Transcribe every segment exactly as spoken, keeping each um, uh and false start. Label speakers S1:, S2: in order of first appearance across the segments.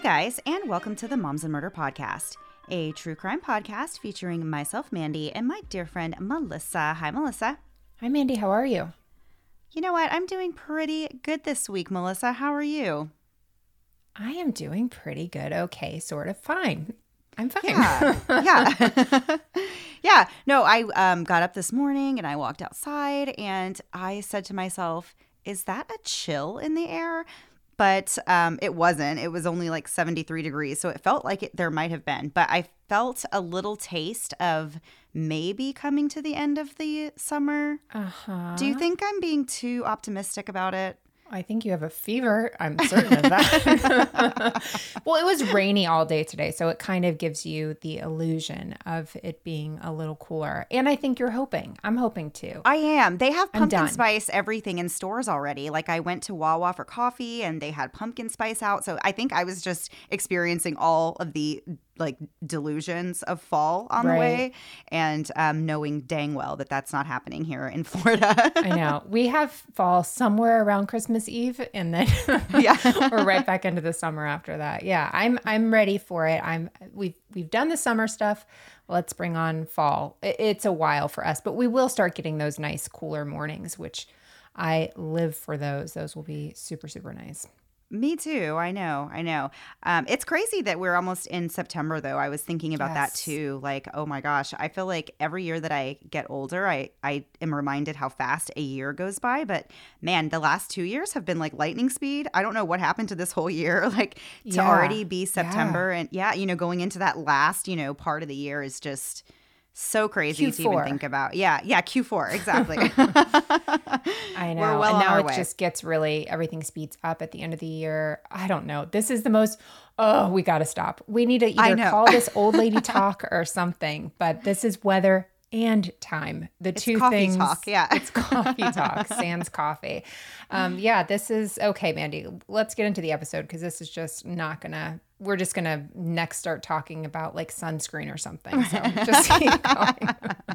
S1: Hey guys, and welcome to the Moms and Murder Podcast, a true crime podcast featuring myself, Mandy, and my dear friend, Melissa. Hi, Melissa.
S2: Hi, Mandy. How are you?
S1: You know what? I'm doing pretty good this week, Melissa. How are you?
S2: I am doing pretty good. Okay, sort of fine. I'm fine.
S1: Yeah. yeah. yeah. No, I um, got up this morning and I walked outside and I said to myself, is that a chill in the air? But um, it wasn't. It was only like seventy-three degrees. So it felt like it, there might have been. But I felt a little taste of maybe coming to the end of the summer.
S2: Uh-huh.
S1: Do you think I'm being too optimistic about it?
S2: I think you have a fever. I'm certain of that. Well, it was rainy all day today, so it kind of gives you the illusion of it being a little cooler. And I think you're hoping. I'm hoping too.
S1: I am. They have
S2: I'm
S1: pumpkin
S2: done.
S1: spice everything in stores already. Like I went to Wawa for coffee and they had pumpkin spice out. So I think I was just experiencing all of the like delusions of fall on
S2: Right.
S1: the way and um, knowing dang well that that's not happening here in Florida.
S2: I know. We have fall somewhere around Christmas Eve, and then
S1: Yeah.
S2: we're right back into the summer after that. Yeah, I'm I'm ready for it. I'm we've we've done the summer stuff. Let's bring on fall. It- It's a while for us, but we will start getting those nice cooler mornings, which I live for those. Those will be super super nice.
S1: Me too. I know. I know. Um, it's crazy that we're almost in September, though. I was thinking about that
S2: Yes.
S1: too. Like, oh my gosh, I feel like every year that I get older, I, I am reminded how fast a year goes by. But man, the last two years have been like lightning speed. I don't know what happened to this whole year. Like to
S2: Yeah.
S1: already be September. And yeah, you know, going into that last, you know, part of the year is just so crazy
S2: Q
S1: to even
S2: four.
S1: think about. Yeah. Yeah. Q four. Exactly.
S2: I know.
S1: We're well
S2: and
S1: on
S2: now
S1: our
S2: it
S1: way.
S2: just gets really, everything speeds up at the end of the year. I don't know. This is the most, oh, we got to stop. We need to
S1: I
S2: either
S1: know.
S2: call this old lady talk or something, but this is weather and time. The
S1: It's
S2: two
S1: coffee
S2: things.
S1: talk, yeah.
S2: It's coffee talk, sans coffee. Um, yeah, this is, okay, Mandy, let's get into the episode because this is just not going to, we're just going to next start talking about like sunscreen or something. So just keep going.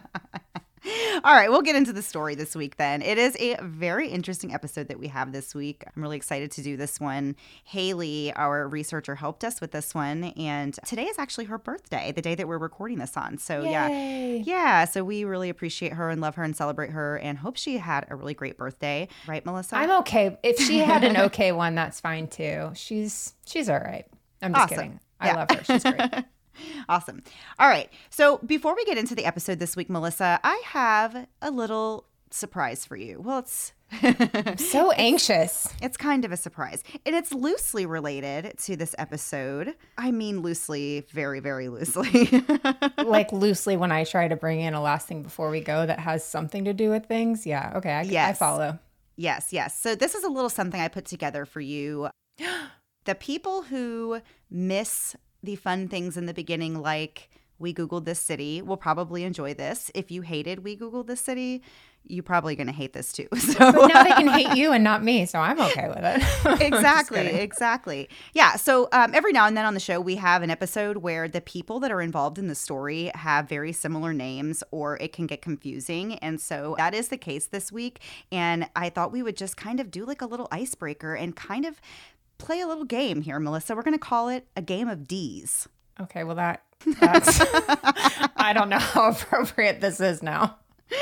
S1: All right, we'll get into the story this week then. It is a very interesting episode that we have this week. I'm really excited to do this one. Haley, our researcher, helped us with this one. And today is actually her birthday, the day that we're recording this on. So yeah.
S2: Yay.
S1: Yeah, so we really appreciate her and love her and celebrate her and hope she had a really great birthday. Right, Melissa?
S2: I'm okay. If she had an okay one, that's fine too. She's she's all right. I'm just
S1: Awesome.
S2: kidding. I
S1: Yeah.
S2: love her. She's great.
S1: Awesome. All right. So before we get into the episode this week, Melissa, I have a little surprise for you. Well, it's
S2: So anxious.
S1: It's kind of a surprise. And it's loosely related to this episode. I mean loosely, very, very loosely.
S2: Like loosely when I try to bring in a last thing before we go that has something to do with things. Yeah. Okay. I, I
S1: Yes.
S2: follow.
S1: Yes, yes. So this is a little something I put together for you. The people who miss the fun things in the beginning, like we Googled this city, will probably enjoy this. If you hated we Googled this city, you're probably going to hate this too. So
S2: But now they can hate you and not me. So I'm okay with it. I'm just
S1: Exactly,
S2: kidding.
S1: exactly. Yeah, so um, every now and then on the show, we have an episode where the people that are involved in the story have very similar names or it can get confusing. And so that is the case this week. And I thought we would just kind of do like a little icebreaker and kind of play a little game here, Melissa. We're going to call it a game of D's.
S2: Okay. Well, that that's, I don't know how appropriate this is now.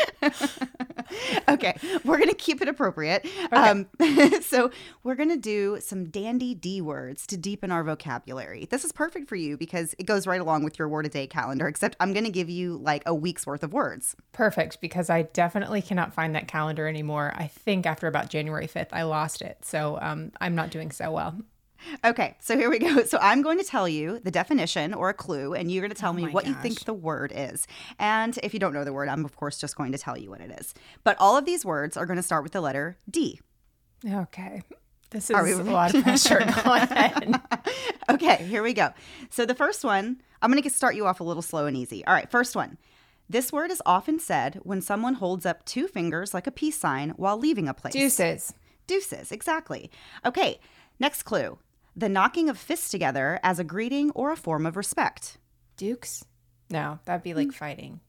S1: Okay, we're going to keep it appropriate.
S2: Okay.
S1: Um, so we're going to do some dandy D words to deepen our vocabulary. This is perfect for you because it goes right along with your word a day calendar, except I'm going to give you like a week's worth of words.
S2: Perfect, because I definitely cannot find that calendar anymore. I think after about January fifth, I lost it. So um, I'm not doing so well.
S1: Okay, so here we go. So I'm going to tell you the definition or a clue, and you're going to tell
S2: Oh
S1: me
S2: my
S1: what you
S2: gosh.
S1: think the word is. And if you don't know the word, I'm of course just going to tell you what it is. But all of these words are going to start with the letter D.
S2: Okay. This is
S1: Are we-
S2: a lot of pressure. Go ahead.
S1: Okay, here we go. So the first one, I'm going to start you off a little slow and easy. All right, first one. This word is often said when someone holds up two fingers like a peace sign while leaving a place.
S2: Deuces.
S1: Deuces, exactly. Okay, next clue. The knocking of fists together as a greeting or a form of respect.
S2: Dukes? No, that'd be like fighting.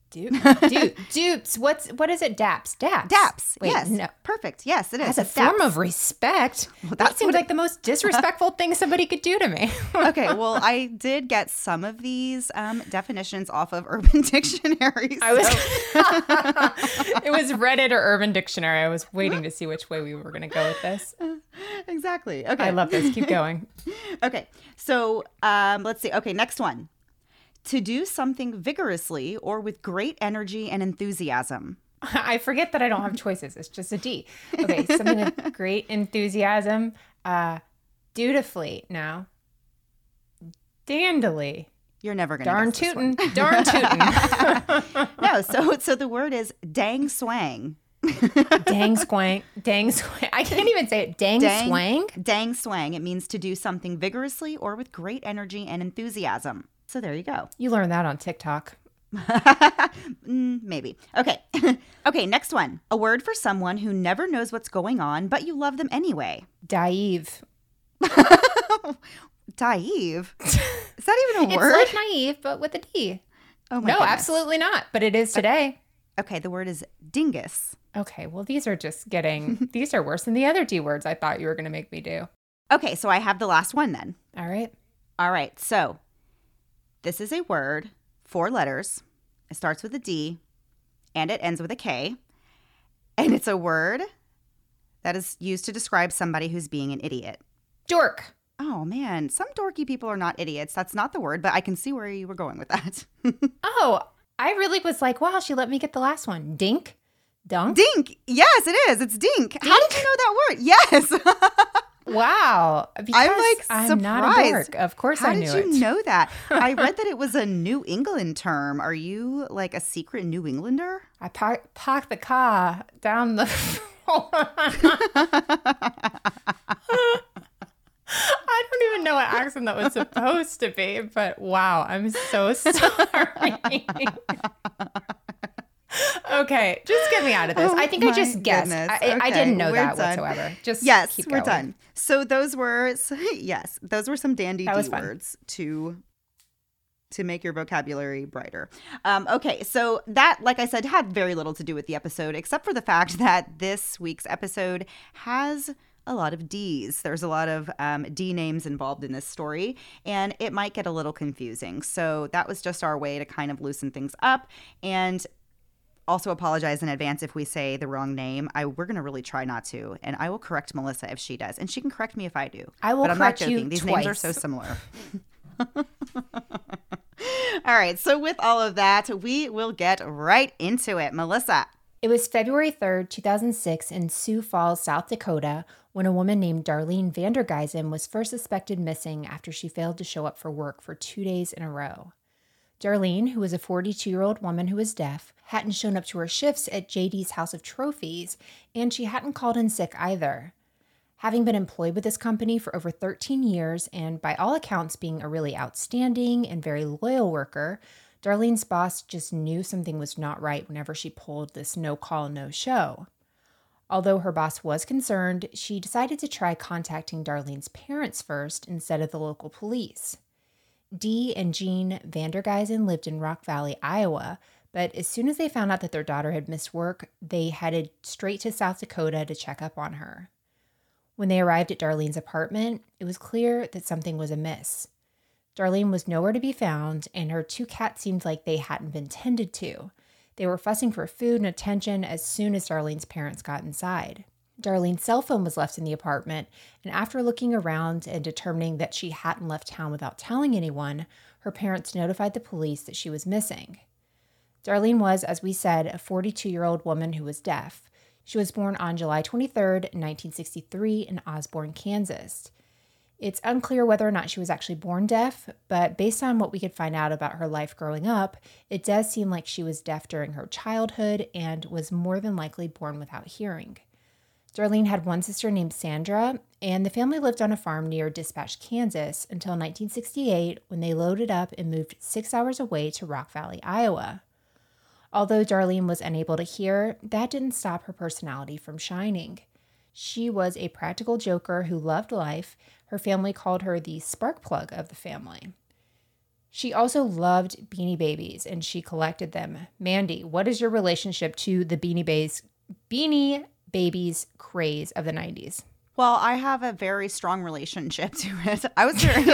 S2: Du- du- dupes. What's what is it? Daps. Daps.
S1: Daps.
S2: Wait,
S1: yes.
S2: no.
S1: Perfect. Yes, it is.
S2: As a
S1: It's
S2: form
S1: daps.
S2: of respect. Well, that
S1: that's
S2: seems
S1: what
S2: like the most disrespectful thing somebody could do to me.
S1: Okay, well, I did get some of these um, definitions off of Urban Dictionary.
S2: I was. It was Reddit or Urban Dictionary. I was waiting to see which way we were going to go with this.
S1: Exactly. Okay.
S2: I love this. Keep going.
S1: Okay, so um, let's see. Okay, next one. To do something vigorously or with great energy and enthusiasm.
S2: I forget that I don't have choices. It's just a D. Okay, something with great enthusiasm. Uh, dutifully. No. Dandily.
S1: You're never gonna
S2: Darn
S1: guess this
S2: tootin'.
S1: one.
S2: Darn tootin'.
S1: No, so so the word is dang swang.
S2: Dang swank. Dang swank. I can't even say it. Dang,
S1: Dang
S2: swank.
S1: Dang swang. It means to do something vigorously or with great energy and enthusiasm. So there you go.
S2: You learned that on TikTok.
S1: mm, maybe. Okay. Okay, next one. A word for someone who never knows what's going on, but you love them anyway.
S2: Naive.
S1: Naive? Is that even a
S2: It's
S1: word?
S2: like naive, but with a D.
S1: Oh my
S2: No,
S1: goodness.
S2: absolutely not. But it is today.
S1: Okay, the word is dingus.
S2: Okay, well, these are just getting, these are worse than the other D words I thought you were going to make me do.
S1: Okay, so I have the last one then.
S2: All right.
S1: All right, so this is a word, four letters. It starts with a D and it ends with a K. And it's a word that is used to describe somebody who's being an idiot.
S2: Dork.
S1: Oh, man. Some dorky people are not idiots. That's not the word, but I can see where you were going with that.
S2: Oh, I really was like, wow, she let me get the last one. Dink? Dunk?
S1: Dink. Yes, it is. It's dink. How did you know that word? Yes.
S2: Wow. Because
S1: I'm like
S2: I'm
S1: surprised.
S2: not a dork. Of course
S1: How
S2: I knew
S1: did you
S2: it.
S1: know that? I read that it was a New England term. Are you like a secret New Englander?
S2: I park, parked the car down the floor. I don't even know what accent that was supposed to be, but wow, I'm so sorry. Okay, just get me out of this.
S1: Oh
S2: I think I
S1: my
S2: just guessed.
S1: goodness.
S2: I, I
S1: Okay,
S2: didn't know
S1: we're
S2: that
S1: done.
S2: whatsoever. Just
S1: Yes,
S2: keep
S1: we're
S2: going.
S1: done. So those were yes, those were some dandy
S2: That
S1: D
S2: was fun.
S1: words to to make your vocabulary brighter. Um, okay, so that, like I said, had very little to do with the episode, except for the fact that this week's episode has a lot of D's. There's a lot of um, D names involved in this story, and it might get a little confusing. So that was just our way to kind of loosen things up and also apologize in advance if we say the wrong name. I we're gonna really try not to, and I will correct Melissa if she does, and she can correct me if I do.
S2: I will
S1: but I'm
S2: correct
S1: not
S2: you
S1: joking. These names are
S2: twice.
S1: so similar. All right, so with all of that, we will get right into it. Melissa.
S2: It was February third, two thousand six, in Sioux Falls, South Dakota, when a woman named Darlene Vandergeisen was first suspected missing after she failed to show up for work for two days in a row. Darlene, who was a forty-two-year-old woman who was deaf, hadn't shown up to her shifts at J D's House of Trophies, and she hadn't called in sick either. Having been employed with this company for over thirteen years and by all accounts being a really outstanding and very loyal worker, Darlene's boss just knew something was not right whenever she pulled this no-call, no-show. Although her boss was concerned, she decided to try contacting Darlene's parents first instead of the local police. Dee and Jean Vandergeisen lived in Rock Valley, Iowa, but as soon as they found out that their daughter had missed work, they headed straight to South Dakota to check up on her. When they arrived at Darlene's apartment, it was clear that something was amiss. Darlene was nowhere to be found, and her two cats seemed like they hadn't been tended to. They were fussing for food and attention as soon as Darlene's parents got inside. Darlene's cell phone was left in the apartment, and after looking around and determining that she hadn't left town without telling anyone, her parents notified the police that she was missing. Darlene was, as we said, a forty-two-year-old woman who was deaf. She was born on July twenty-third, nineteen sixty-three in Osborne, Kansas. It's unclear whether or not she was actually born deaf, but based on what we could find out about her life growing up, it does seem like she was deaf during her childhood and was more than likely born without hearing. Darlene had one sister named Sandra, and the family lived on a farm near Dispatch, Kansas until nineteen sixty-eight when they loaded up and moved six hours away to Rock Valley, Iowa. Although Darlene was unable to hear, that didn't stop her personality from shining. She was a practical joker who loved life. Her family called her the spark plug of the family. She also loved Beanie Babies and she collected them. Mandy, what is your relationship to the Beanie Babies, Beanie Babies craze of the nineties?
S1: Well, I have a very strong relationship to it. I was very,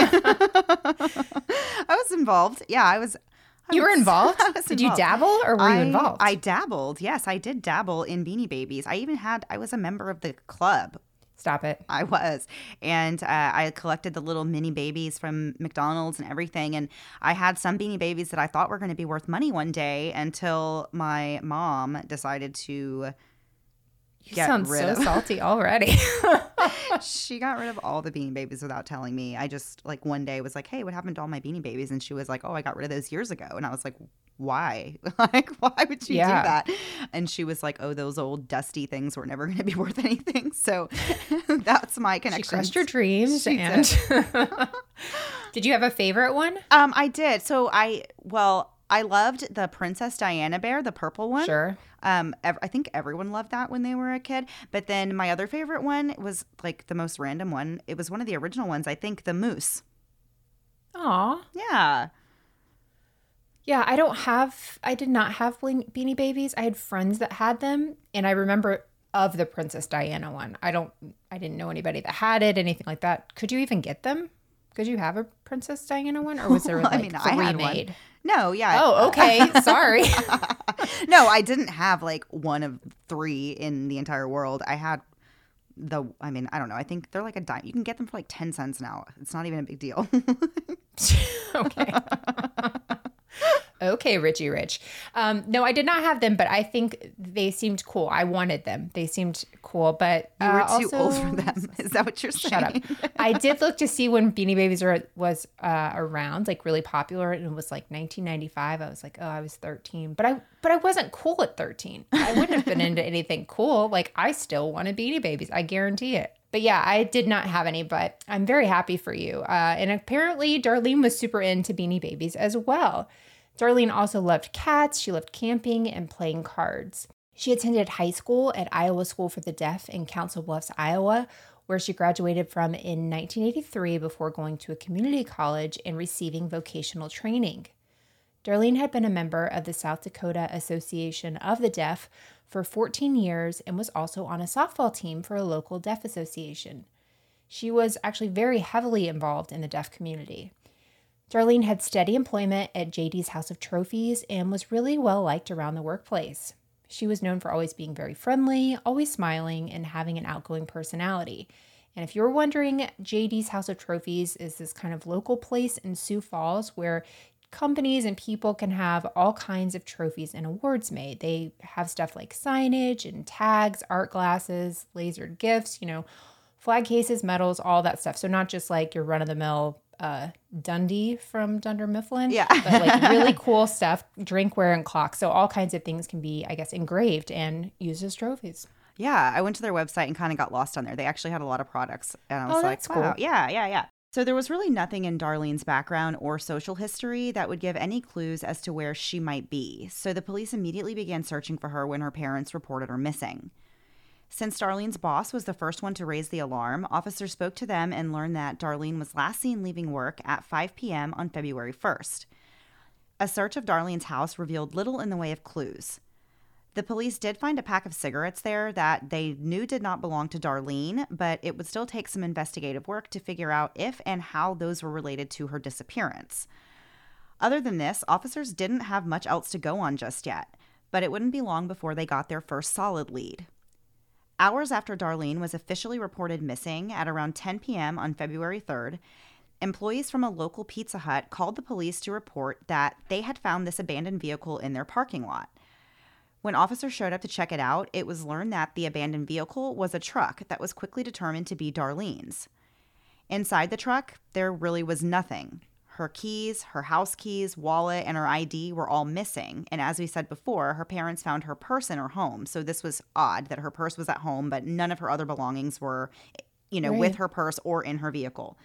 S1: I was involved. Yeah, I was. I
S2: You were
S1: was-
S2: involved?
S1: I was
S2: Did
S1: involved.
S2: you dabble or were you
S1: I-
S2: involved?
S1: I dabbled. Yes, I did dabble in Beanie Babies. I even had. I was a member of the club.
S2: Stop it.
S1: I was. And uh, I collected the little mini babies from McDonald's and everything. And I had some Beanie Babies that I thought were going to be worth money one day until my mom decided to
S2: You
S1: get
S2: sound
S1: rid
S2: so
S1: of.
S2: salty already.
S1: She got rid of all the Beanie Babies without telling me. I just, like, one day was like, hey, what happened to all my Beanie Babies? And she was like, oh, I got rid of those years ago. And I was like, why? Like, why would you
S2: Yeah.
S1: do that? And she was like, oh, those old dusty things were never going to be worth anything. So that's my
S2: She
S1: connection.
S2: crushed your dreams.
S1: She
S2: and Did you have a favorite one?
S1: Um, I did. So I, well, I loved the Princess Diana bear, the purple one.
S2: Sure.
S1: Um, ev- I think everyone loved that when they were a kid. But then my other favorite one was like the most random one. It was one of the original ones. I think the moose.
S2: Aw.
S1: Yeah.
S2: Yeah, I don't have, I did not have Bling- Beanie Babies. I had friends that had them. And I remember of the Princess Diana one. I don't, I didn't know anybody that had it, anything like that. Could you even get them? Could you have a Princess Diana one? Or was there
S1: Well,
S2: like
S1: I mean, I had one.
S2: pre-made?
S1: No, yeah.
S2: Oh, okay. Sorry.
S1: No, I didn't have like one of three in the entire world. I had the, I mean, I don't know. I think they're like a dime. You can get them for like ten cents now. It's not even a big deal.
S2: Okay. Okay, Richie Rich. Um, no, I did not have them, but I think they seemed cool. I wanted them. They seemed cool, but
S1: You were
S2: uh,
S1: too
S2: also,
S1: old for them. Is that what you're saying?
S2: Shut up. I did look to see when Beanie Babies were, was uh, around, like really popular, and it was like nineteen ninety-five. I was like, oh, I was thirteen, but I but I wasn't cool at thirteen. I wouldn't have been into anything cool. Like I still wanted Beanie Babies. I guarantee it. But yeah, I did not have any, but I'm very happy for you. Uh, and apparently, Darlene was super into Beanie Babies as well. Darlene also loved cats, she loved camping, and playing cards. She attended high school at Iowa School for the Deaf in Council Bluffs, Iowa, where she graduated from in nineteen eighty-three before going to a community college and receiving vocational training. Darlene had been a member of the South Dakota Association of the Deaf for fourteen years and was also on a softball team for a local deaf association. She was actually very heavily involved in the deaf community. Darlene had steady employment at J D's House of Trophies and was really well liked around the workplace. She was known for always being very friendly, always smiling, and having an outgoing personality. And if you're wondering, J D's House of Trophies is this kind of local place in Sioux Falls where companies and people can have all kinds of trophies and awards made. They have stuff like signage and tags, art glasses, lasered gifts, you know, flag cases, medals, all that stuff. So not just like your run-of-the-mill uh, Dundee from Dunder Mifflin,
S1: Yeah.
S2: but like really cool stuff, drinkware and clocks. So all kinds of things can be, I guess, engraved and used as trophies.
S1: Yeah, I went to their website and kind of got lost on there. They actually had a lot of products. And I was
S2: Oh,
S1: like,
S2: that's
S1: wow.
S2: cool.
S1: Yeah, yeah, yeah. So there was really nothing in Darlene's background or social history that would give any clues as to where she might be. So the police immediately began searching for her when her parents reported her missing. Since Darlene's boss was the first one to raise the alarm, officers spoke to them and learned that Darlene was last seen leaving work at five p.m. on February first. A search of Darlene's house revealed little in the way of clues. The police did find a pack of cigarettes there that they knew did not belong to Darlene, but it would still take some investigative work to figure out if and how those were related to her disappearance. Other than this, officers didn't have much else to go on just yet, but it wouldn't be long before they got their first solid lead. Hours after Darlene was officially reported missing at around ten p.m. on February third, employees from a local Pizza Hut called the police to report that they had found this abandoned vehicle in their parking lot. When officers showed up to check it out, it was learned that the abandoned vehicle was a truck that was quickly determined to be Darlene's. Inside the truck, there really was nothing. Her keys, her house keys, wallet, and her I D were all missing. And as we said before, her parents found her purse in her home. So this was odd that her purse was at home, but none of her other belongings were, you know,
S2: Right.
S1: with her purse or in her vehicle.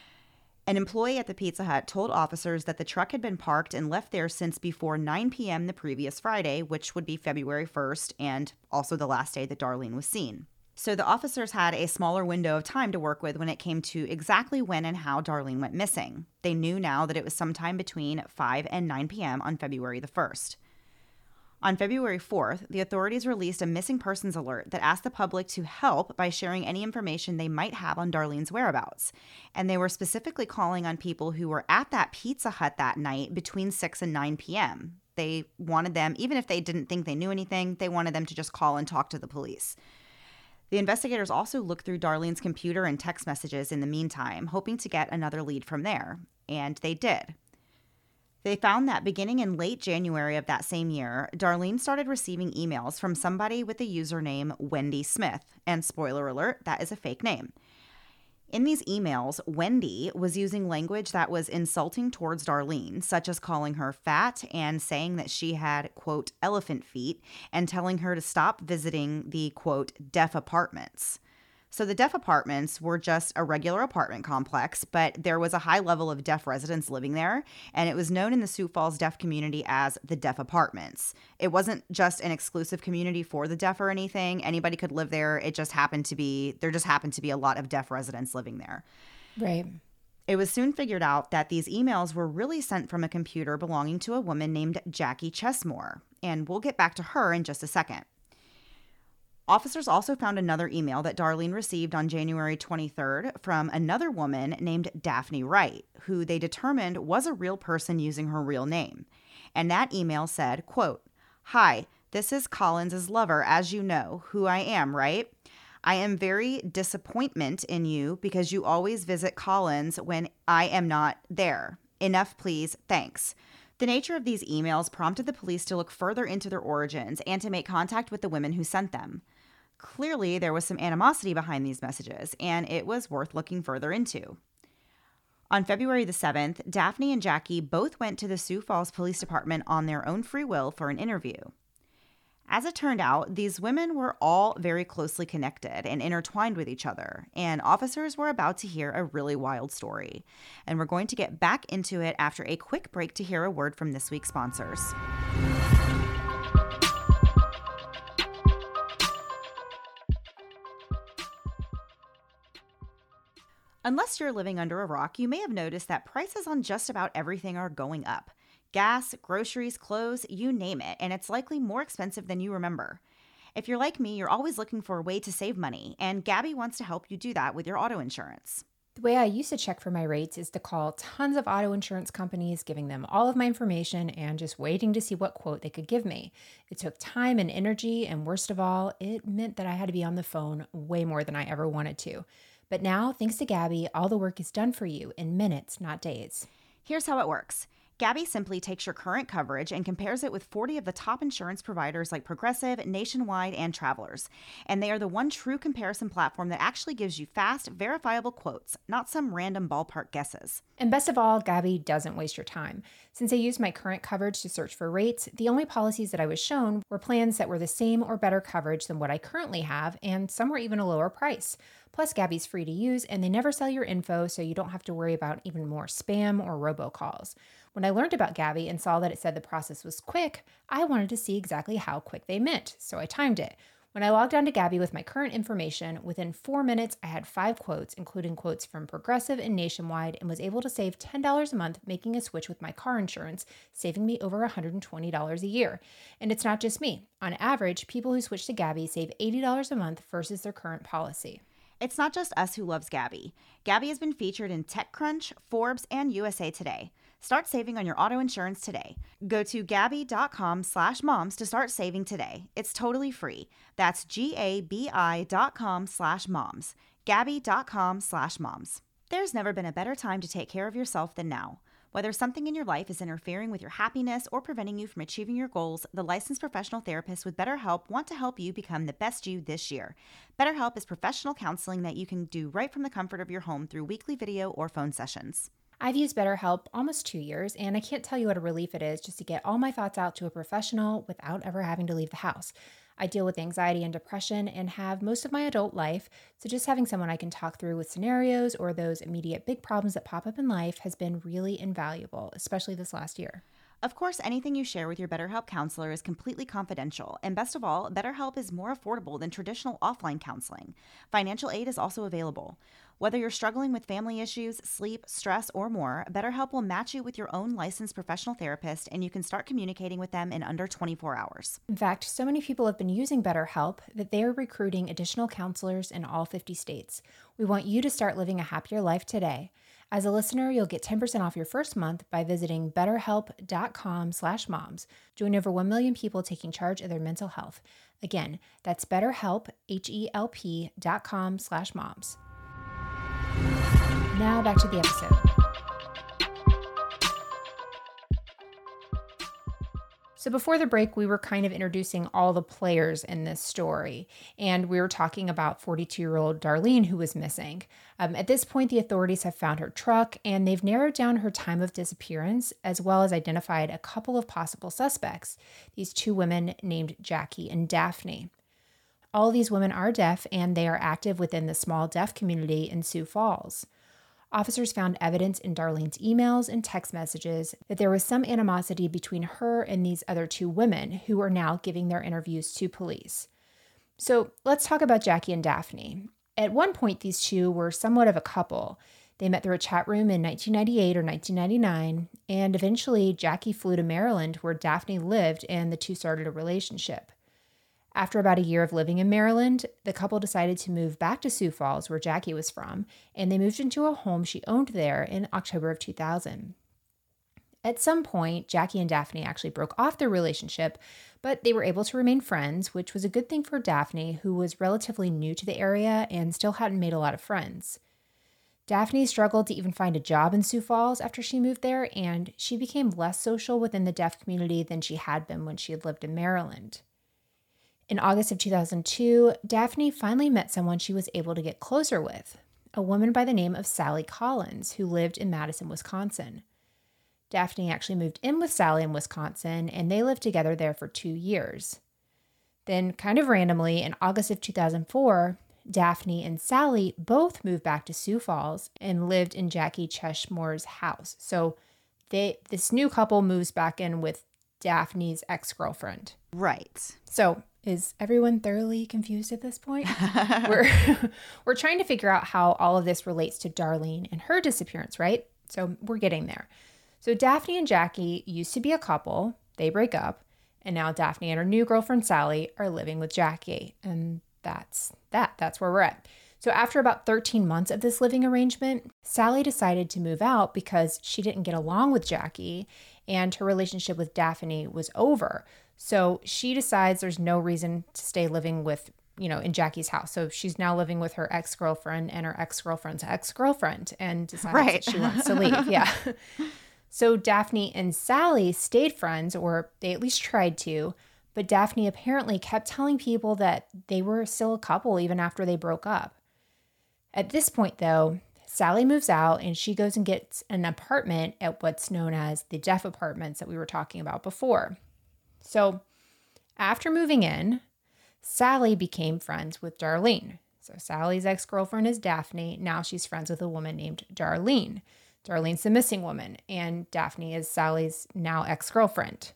S1: An employee at the Pizza Hut told officers that the truck had been parked and left there since before nine p.m. the previous Friday, which would be February first and also the last day that Darlene was seen. So the officers had a smaller window of time to work with when it came to exactly when and how Darlene went missing. They knew now that it was sometime between five and nine p.m. on February the first. On February fourth, the authorities released a missing persons alert that asked the public to help by sharing any information they might have on Darlene's whereabouts. And they were specifically calling on people who were at that Pizza Hut that night between six and nine p.m. They wanted them, even if they didn't think they knew anything, they wanted them to just call and talk to the police. The investigators also looked through Darlene's computer and text messages in the meantime, hoping to get another lead from there. And they did. They found that beginning in late January of that same year, Darlene started receiving emails from somebody with the username Wendy Smith. And spoiler alert, that is a fake name. In these emails, Wendy was using language that was insulting towards Darlene, such as calling her fat and saying that she had, quote, elephant feet, and telling her to stop visiting the, quote, deaf apartments. So the deaf apartments were just a regular apartment complex, but there was a high level of deaf residents living there, and it was known in the Sioux Falls deaf community as the deaf apartments. It wasn't just an exclusive community for the deaf or anything. Anybody could live there. It just happened to be, there just happened to be a lot of deaf residents living there.
S2: Right.
S1: It was soon figured out that these emails were really sent from a computer belonging to a woman named Jackie Chesmore, and we'll get back to her in just a second. Officers also found another email that Darlene received on January twenty-third from another woman named Daphne Wright, who they determined was a real person using her real name. And that email said, quote, "Hi, this is Collins' lover, as you know, who I am, right? I am very disappointment in you because you always visit Collins when I am not there. Enough, please. Thanks." The nature of these emails prompted the police to look further into their origins and to make contact with the women who sent them. Clearly, there was some animosity behind these messages, and it was worth looking further into. On February the seventh, Daphne and Jackie both went to the Sioux Falls Police Department on their own free will for an interview. As it turned out, these women were all very closely connected and intertwined with each other, and officers were about to hear a really wild story. And we're going to get back into it after a quick break to hear a word from this week's sponsors. Unless you're living under a rock, you may have noticed that prices on just about everything are going up. Gas, groceries, clothes, you name it, and it's likely more expensive than you remember. If you're like me, you're always looking for a way to save money, and Gabby wants to help you do that with your auto insurance.
S2: The way I used to check for my rates is to call tons of auto insurance companies, giving them all of my information and just waiting to see what quote they could give me. It took time and energy, and worst of all, it meant that I had to be on the phone way more than I ever wanted to. But now, thanks to Gabby, all the work is done for you in minutes, not days.
S1: Here's how it works. Gabby simply takes your current coverage and compares it with forty of the top insurance providers like Progressive, Nationwide, and Travelers. And they are the one true comparison platform that actually gives you fast, verifiable quotes, not some random ballpark guesses.
S2: And best of all, Gabby doesn't waste your time. Since I used my current coverage to search for rates, the only policies that I was shown were plans that were the same or better coverage than what I currently have, and some were even a lower price. Plus, Gabby's free to use, and they never sell your info, so you don't have to worry about even more spam or robocalls. When I learned about Gabby and saw that it said the process was quick, I wanted to see exactly how quick they meant, so I timed it. When I logged on to Gabby with my current information, within four minutes, I had five quotes, including quotes from Progressive and Nationwide, and was able to save ten dollars a month making a switch with my car insurance, saving me over one hundred twenty dollars a year. And it's not just me. On average, people who switch to Gabby save eighty dollars a month versus their current policy.
S1: It's not just us who loves Gabby. Gabby has been featured in TechCrunch, Forbes, and U S A Today. Start saving on your auto insurance today. Go to Gabby.com slash moms to start saving today. It's totally free. That's G-A-B-I dot com slash moms. Gabby.com slash moms. There's never been a better time to take care of yourself than now. Whether something in your life is interfering with your happiness or preventing you from achieving your goals, the licensed professional therapists with BetterHelp want to help you become the best you this year. BetterHelp is professional counseling that you can do right from the comfort of your home through weekly video or phone sessions.
S2: I've used BetterHelp almost two years, and I can't tell you what a relief it is just to get all my thoughts out to a professional without ever having to leave the house. I deal with anxiety and depression and have most of my adult life, so just having someone I can talk through with scenarios or those immediate big problems that pop up in life has been really invaluable, especially this last year.
S1: Of course, anything you share with your BetterHelp counselor is completely confidential. And best of all, BetterHelp is more affordable than traditional offline counseling. Financial aid is also available. Whether you're struggling with family issues, sleep, stress, or more, BetterHelp will match you with your own licensed professional therapist, and you can start communicating with them in under twenty-four hours.
S2: In fact, so many people have been using BetterHelp that they are recruiting additional counselors in all fifty states. We want you to start living a happier life today. As a listener, you'll get ten percent off your first month by visiting betterhelp.com slash moms. Join over one million people taking charge of their mental health. Again, that's betterhelp, H-E-L-P dot com slash moms. Now back to the episode. So before the break, we were kind of introducing all the players in this story, and we were talking about forty-two-year-old Darlene who was missing. Um, at this point, the authorities have found her truck, and they've narrowed down her time of disappearance, as well as identified a couple of possible suspects, these two women named Jackie and Daphne. All these women are deaf, and they are active within the small deaf community in Sioux Falls. Officers found evidence in Darlene's emails and text messages that there was some animosity between her and these other two women who are now giving their interviews to police. So let's talk about Jackie and Daphne. At one point, these two were somewhat of a couple. They met through a chat room in nineteen ninety-eight or nineteen ninety-nine, and eventually Jackie flew to Maryland where Daphne lived and the two started a relationship. After about a year of living in Maryland, the couple decided to move back to Sioux Falls, where Jackie was from, and they moved into a home she owned there in October of two thousand. At some point, Jackie and Daphne actually broke off their relationship, but they were able to remain friends, which was a good thing for Daphne, who was relatively new to the area and still hadn't made a lot of friends. Daphne struggled to even find a job in Sioux Falls after she moved there, and she became less social within the deaf community than she had been when she had lived in Maryland. In August of two thousand two, Daphne finally met someone she was able to get closer with, a woman by the name of Sally Collins, who lived in Madison, Wisconsin. Daphne actually moved in with Sally in Wisconsin, and they lived together there for two years. Then, kind of randomly, in August of two thousand four, Daphne and Sally both moved back to Sioux Falls and lived in Jackie Cheshmore's house. So they, this new couple moves back in with Daphne's ex-girlfriend.
S1: Right.
S2: So is everyone thoroughly confused at this point? we're we're trying to figure out how all of this relates to Darlene and her disappearance, right? So we're getting there. So Daphne and Jackie used to be a couple. They break up. And now Daphne and her new girlfriend, Sally, are living with Jackie. And that's that. That's where we're at. So after about thirteen months of this living arrangement, Sally decided to move out because she didn't get along with Jackie and her relationship with Daphne was over. So she decides there's no reason to stay living with, you know, in Jackie's house. So she's now living with her ex-girlfriend and her ex-girlfriend's ex-girlfriend and decides
S1: right.
S2: that she wants to leave. Yeah. So Daphne and Sally stayed friends, or they at least tried to, but Daphne apparently kept telling people that they were still a couple even after they broke up. At this point, though, Sally moves out and she goes and gets an apartment at what's known as the deaf apartments that we were talking about before. So after moving in, Sally became friends with Darlene. So Sally's ex-girlfriend is Daphne. Now she's friends with a woman named Darlene. Darlene's the missing woman, and Daphne is Sally's now ex-girlfriend.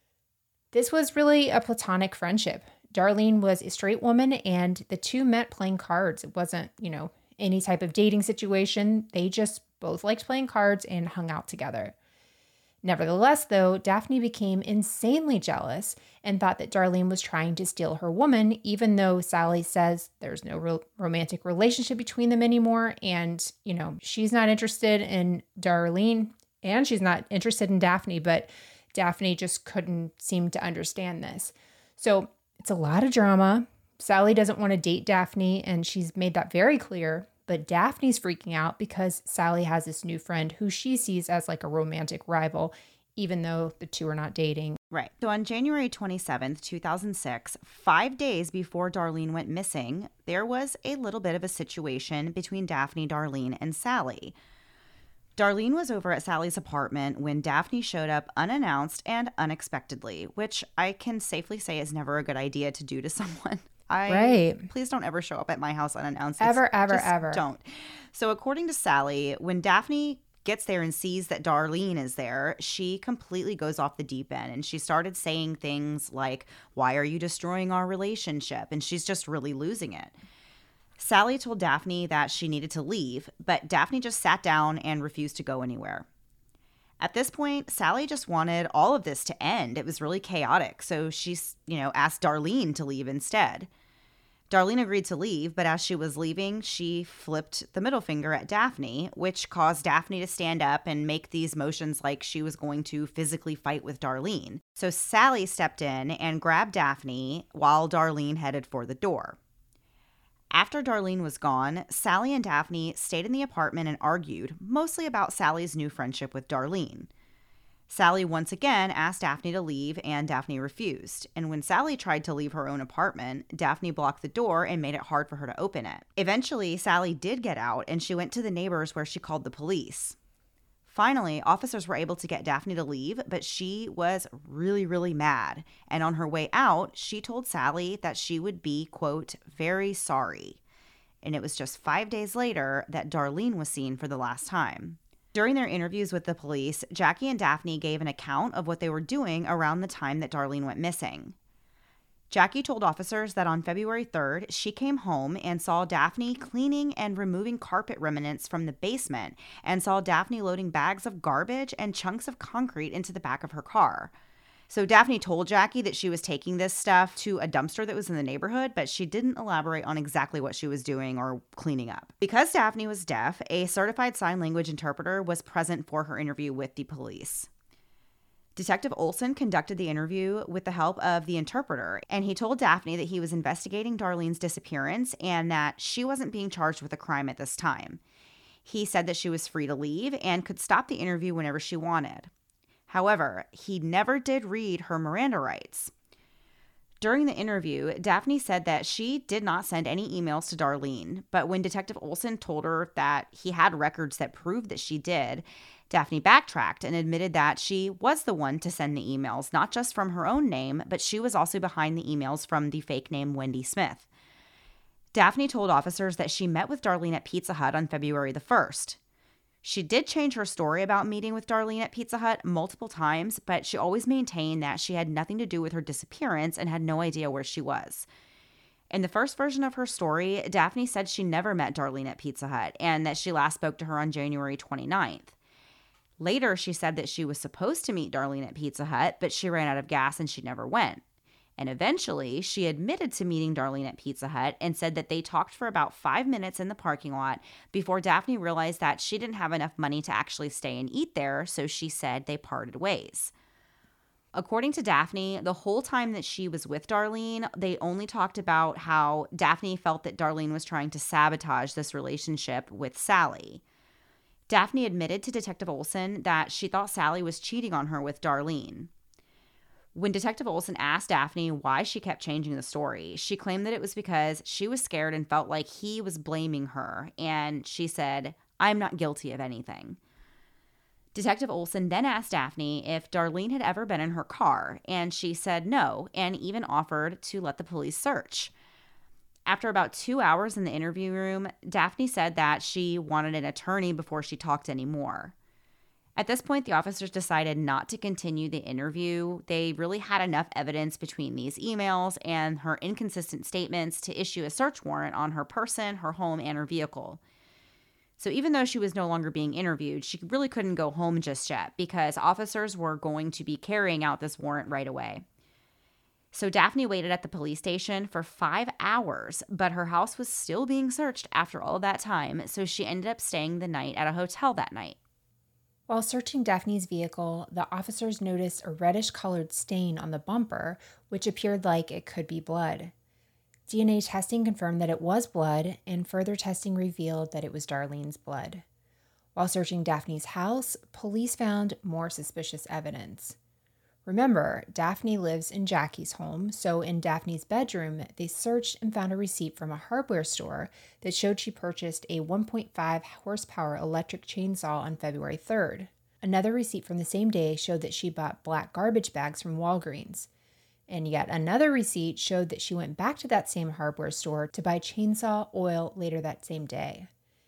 S2: This was really a platonic friendship. Darlene was a straight woman, and the two met playing cards. It wasn't, you know, any type of dating situation. They just both liked playing cards and hung out together. Nevertheless, though, Daphne became insanely jealous and thought that Darlene was trying to steal her woman, even though Sally says there's no real romantic relationship between them anymore. And, you know, she's not interested in Darlene and she's not interested in Daphne, but Daphne just couldn't seem to understand this. So it's a lot of drama. Sally doesn't want to date Daphne, and she's made that very clear. But Daphne's freaking out because Sally has this new friend who she sees as like a romantic rival, even though the two are not dating.
S1: Right. So on January twenty-seventh, two thousand six, five days before Darlene went missing, there was a little bit of a situation between Daphne, Darlene, and Sally. Darlene was over at Sally's apartment when Daphne showed up unannounced and unexpectedly, which I can safely say is never a good idea to do to someone. I,
S2: right.
S1: Please don't ever show up at my house unannounced.
S2: Ever,
S1: it's,
S2: ever,
S1: just
S2: ever.
S1: Don't. So according to Sally, when Daphne gets there and sees that Darlene is there, she completely goes off the deep end, and she started saying things like, "Why are you destroying our relationship?" And she's just really losing it. Sally told Daphne that she needed to leave, but Daphne just sat down and refused to go anywhere. At this point, Sally just wanted all of this to end. It was really chaotic, so she, you know, asked Darlene to leave instead. Darlene agreed to leave, but as she was leaving, she flipped the middle finger at Daphne, which caused Daphne to stand up and make these motions like she was going to physically fight with Darlene. So Sally stepped in and grabbed Daphne while Darlene headed for the door. After Darlene was gone, Sally and Daphne stayed in the apartment and argued, mostly about Sally's new friendship with Darlene. Sally once again asked Daphne to leave, and Daphne refused. And when Sally tried to leave her own apartment, Daphne blocked the door and made it hard for her to open it. Eventually, Sally did get out, and she went to the neighbors where she called the police. Finally, officers were able to get Daphne to leave, but she was really, really mad. And on her way out, she told Sally that she would be, quote, very sorry. And it was just five days later that Darlene was seen for the last time. During their interviews with the police, Jackie and Daphne gave an account of what they were doing around the time that Darlene went missing. Jackie told officers that on February third, she came home and saw Daphne cleaning and removing carpet remnants from the basement, and saw Daphne loading bags of garbage and chunks of concrete into the back of her car. So Daphne told Jackie that she was taking this stuff to a dumpster that was in the neighborhood, but she didn't elaborate on exactly what she was doing or cleaning up. Because Daphne was deaf, a certified sign language interpreter was present for her interview with the police. Detective Olson conducted the interview with the help of the interpreter, and he told Daphne that he was investigating Darlene's disappearance and that she wasn't being charged with a crime at this time. He said that she was free to leave and could stop the interview whenever she wanted. However, he never did read her Miranda rights. During the interview, Daphne said that she did not send any emails to Darlene, but when Detective Olson told her that he had records that proved that she did, Daphne backtracked and admitted that she was the one to send the emails, not just from her own name, but she was also behind the emails from the fake name Wendy Smith. Daphne told officers that she met with Darlene at Pizza Hut on February the first. She did change her story about meeting with Darlene at Pizza Hut multiple times, but she always maintained that she had nothing to do with her disappearance and had no idea where she was. In the first version of her story, Daphne said she never met Darlene at Pizza Hut and that she last spoke to her on January twenty-ninth. Later, she said that she was supposed to meet Darlene at Pizza Hut, but she ran out of gas and she never went. And eventually, she admitted to meeting Darlene at Pizza Hut and said that they talked for about five minutes in the parking lot before Daphne realized that she didn't have enough money to actually stay and eat there, so she said they parted ways. According to Daphne, the whole time that she was with Darlene, they only talked about how Daphne felt that Darlene was trying to sabotage this relationship with Sally. Daphne admitted to Detective Olson that she thought Sally was cheating on her with Darlene. When Detective Olson asked Daphne why she kept changing the story, she claimed that it was because she was scared and felt like he was blaming her, and she said, "I'm not guilty of anything." Detective Olson then asked Daphne if Darlene had ever been in her car, and she said no, and even offered to let the police search. After about two hours in the interview room, Daphne said that she wanted an attorney before she talked anymore. At this point, the officers decided not to continue the interview. They really had enough evidence between these emails and her inconsistent statements to issue a search warrant on her person, her home, and her vehicle. So even though she was no longer being interviewed, she really couldn't go home just yet because officers were going to be carrying out this warrant right away. So Daphne waited at the police station for five hours, but her house was still being searched after all that time, so she ended up staying the night at a hotel that night.
S2: While searching Daphne's vehicle, the officers noticed a reddish-colored stain on the bumper, which appeared like it could be blood. D N A testing confirmed that it was blood, and further testing revealed that it was Darlene's blood. While searching Daphne's house, police found more suspicious evidence. Remember, Daphne lives in Jackie's home, so in Daphne's bedroom, they searched and found a receipt from a hardware store that showed she purchased a one point five horsepower electric chainsaw on February third. Another receipt from the same day showed that she bought black garbage bags from Walgreens. And yet another receipt showed that she went back to that same hardware store to buy chainsaw oil later that same day.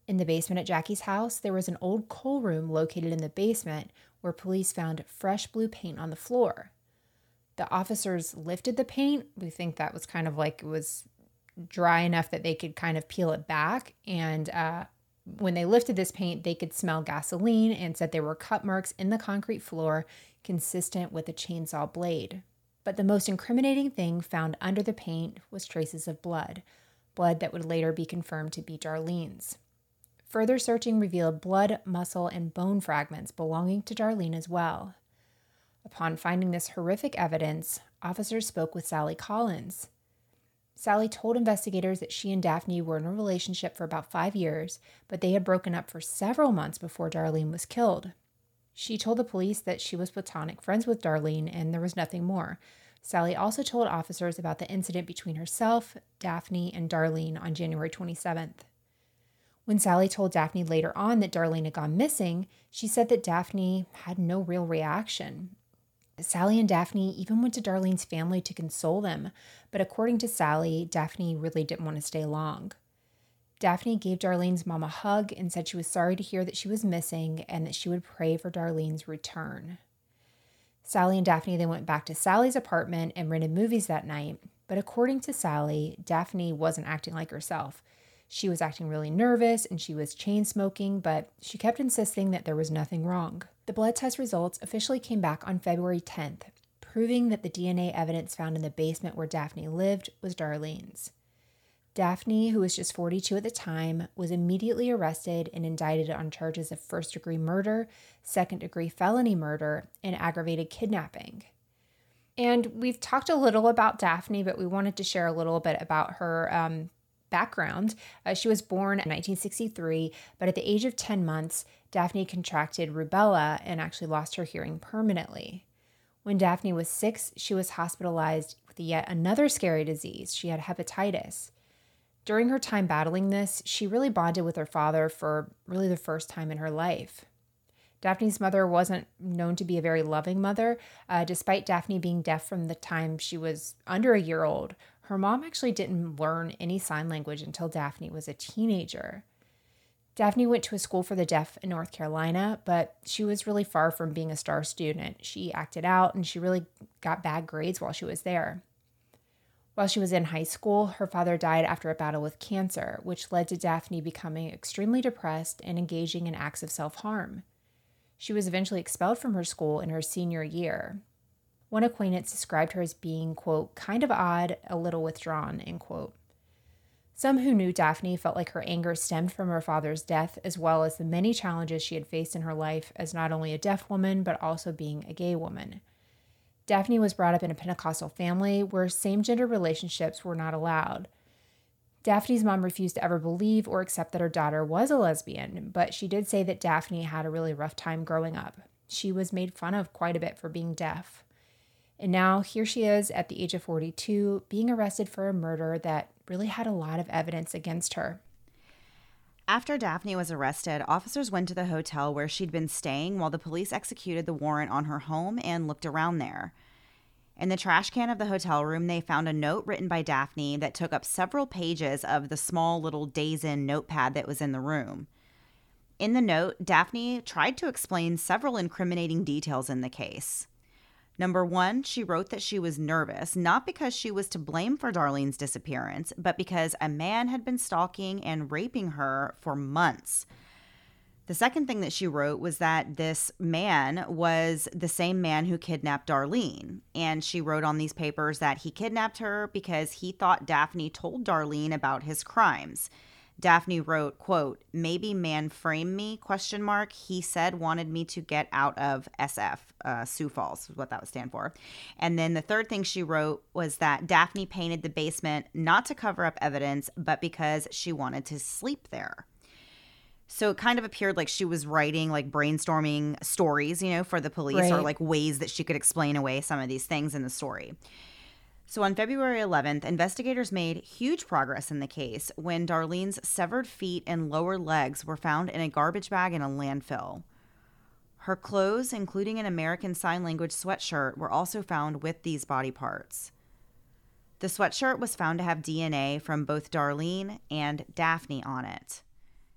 S2: In the basement at Jackie's house, there was an old coal room located in the basement where police found fresh blue paint on the floor. The officers lifted the paint. We think that was kind of like it was dry enough that they could kind of peel it back. And uh, when they lifted this paint, they could smell gasoline and said there were cut marks in the concrete floor consistent with a chainsaw blade. But the most incriminating thing found under the paint was traces of blood, blood that would later be confirmed to be Darlene's. Further searching revealed blood, muscle, and bone fragments belonging to Darlene as well. Upon finding this horrific evidence, officers spoke with Sally Collins. Sally told investigators that she and Daphne were in a relationship for about five years, but they had broken up for several months before Darlene was killed. She told the police that she was platonic friends with Darlene and there was nothing more. Sally also told officers about the incident between herself, Daphne, and Darlene on January twenty-seventh. When Sally told Daphne later on that Darlene had gone missing, she said that Daphne had no real reaction. Sally and Daphne even went to Darlene's family to console them, but according to Sally, Daphne really didn't want to stay long. Daphne gave Darlene's mom a hug and said she was sorry to hear that she was missing and that she would pray for Darlene's return. Sally and Daphne then went back to Sally's apartment and rented movies that night, but according to Sally, Daphne wasn't acting like herself. She was acting really nervous and she was chain smoking, but she kept insisting that there was nothing wrong. The blood test results officially came back on February tenth, proving that the D N A evidence found in the basement where Daphne lived was Darlene's. Daphne, who was just forty-two at the time, was immediately arrested and indicted on charges of first-degree murder, second-degree felony murder, and aggravated kidnapping. And we've talked a little about Daphne, but we wanted to share a little bit about her um, background. Uh, she was born in nineteen sixty-three, but at the age of ten months, Daphne contracted rubella and actually lost her hearing permanently. When Daphne was six, she was hospitalized with yet another scary disease. She had hepatitis. During her time battling this, she really bonded with her father for really the first time in her life. Daphne's mother wasn't known to be a very loving mother. Uh, despite Daphne being deaf from the time she was under a year old, her mom actually didn't learn any sign language until Daphne was a teenager. Daphne went to a school for the deaf in North Carolina, but she was really far from being a star student. She acted out and she really got bad grades while she was there. While she was in high school, her father died after a battle with cancer, which led to Daphne becoming extremely depressed and engaging in acts of self-harm. She was eventually expelled from her school in her senior year. One acquaintance described her as being, quote, kind of odd, a little withdrawn, end quote. Some who knew Daphne felt like her anger stemmed from her father's death, as well as the many challenges she had faced in her life as not only a deaf woman, but also being a gay woman. Daphne was brought up in a Pentecostal family where same-gender relationships were not allowed. Daphne's mom refused to ever believe or accept that her daughter was a lesbian, but she did say that Daphne had a really rough time growing up. She was made fun of quite a bit for being deaf. And now here she is at the age of forty-two, being arrested for a murder that really had a lot of evidence against her.
S1: After Daphne was arrested, officers went to the hotel where she'd been staying while the police executed the warrant on her home and looked around there. In the trash can of the hotel room, they found a note written by Daphne that took up several pages of the small little Days In notepad that was in the room. In the note, Daphne tried to explain several incriminating details in the case. Number one, she wrote that she was nervous, not because she was to blame for Darlene's disappearance, but because a man had been stalking and raping her for months. The second thing that she wrote was that this man was the same man who kidnapped Darlene. And she wrote on these papers that he kidnapped her because he thought Daphne told Darlene about his crimes. Daphne wrote, quote, maybe man framed me, question mark. He said wanted me to get out of S F, uh, Sioux Falls is what that would stand for. And then the third thing she wrote was that Daphne painted the basement not to cover up evidence, but because she wanted to sleep there. So it kind of appeared like she was writing, like brainstorming stories, you know, for the police, right, or like ways that she could explain away some of these things in the story. So on February eleventh, investigators made huge progress in the case when Darlene's severed feet and lower legs were found in a garbage bag in a landfill. Her clothes, including an American Sign Language sweatshirt, were also found with these body parts. The sweatshirt was found to have D N A from both Darlene and Daphne on it.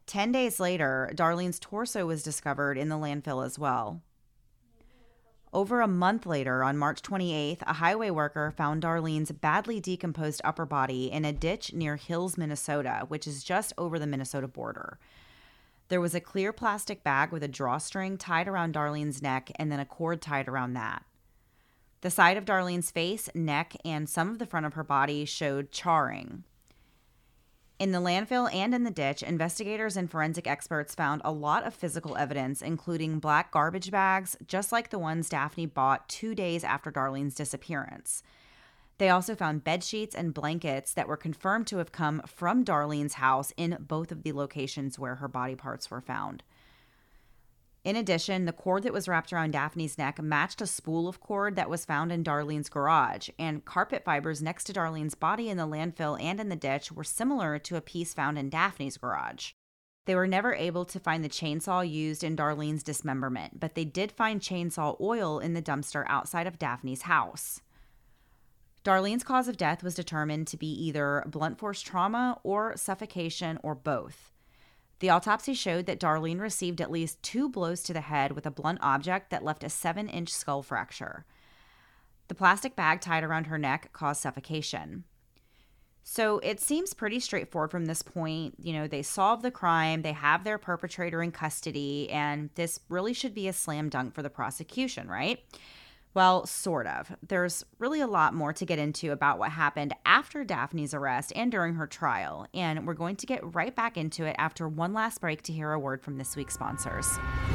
S1: Ten days later, Darlene's torso was discovered in the landfill as well. Over a month later, on March twenty-eighth, a highway worker found Darlene's badly decomposed upper body in a ditch near Hills, Minnesota, which is just over the Minnesota border. There was a clear plastic bag with a drawstring tied around Darlene's neck and then a cord tied around that. The side of Darlene's face, neck, and some of the front of her body showed charring. In the landfill and in the ditch, investigators and forensic experts found a lot of physical evidence, including black garbage bags, just like the ones Daphne bought two days after Darlene's disappearance. They also found bed sheets and blankets that were confirmed to have come from Darlene's house in both of the locations where her body parts were found. In addition, the cord that was wrapped around Daphne's neck matched a spool of cord that was found in Darlene's garage, and carpet fibers next to Darlene's body in the landfill and in the ditch were similar to a piece found in Daphne's garage. They were never able to find the chainsaw used in Darlene's dismemberment, but they did find chainsaw oil in the dumpster outside of Daphne's house. Darlene's cause of death was determined to be either blunt force trauma or suffocation or both. The autopsy showed that Darlene received at least two blows to the head with a blunt object that left a seven-inch skull fracture. The plastic bag tied around her neck caused suffocation. So it seems pretty straightforward from this point. You know, they solved the crime, they have their perpetrator in custody, and this really should be a slam dunk for the prosecution, right? Well, sort of. There's really a lot more to get into about what happened after Daphne's arrest and during her trial, and we're going to get right back into it after one last break to hear a word from this week's sponsors.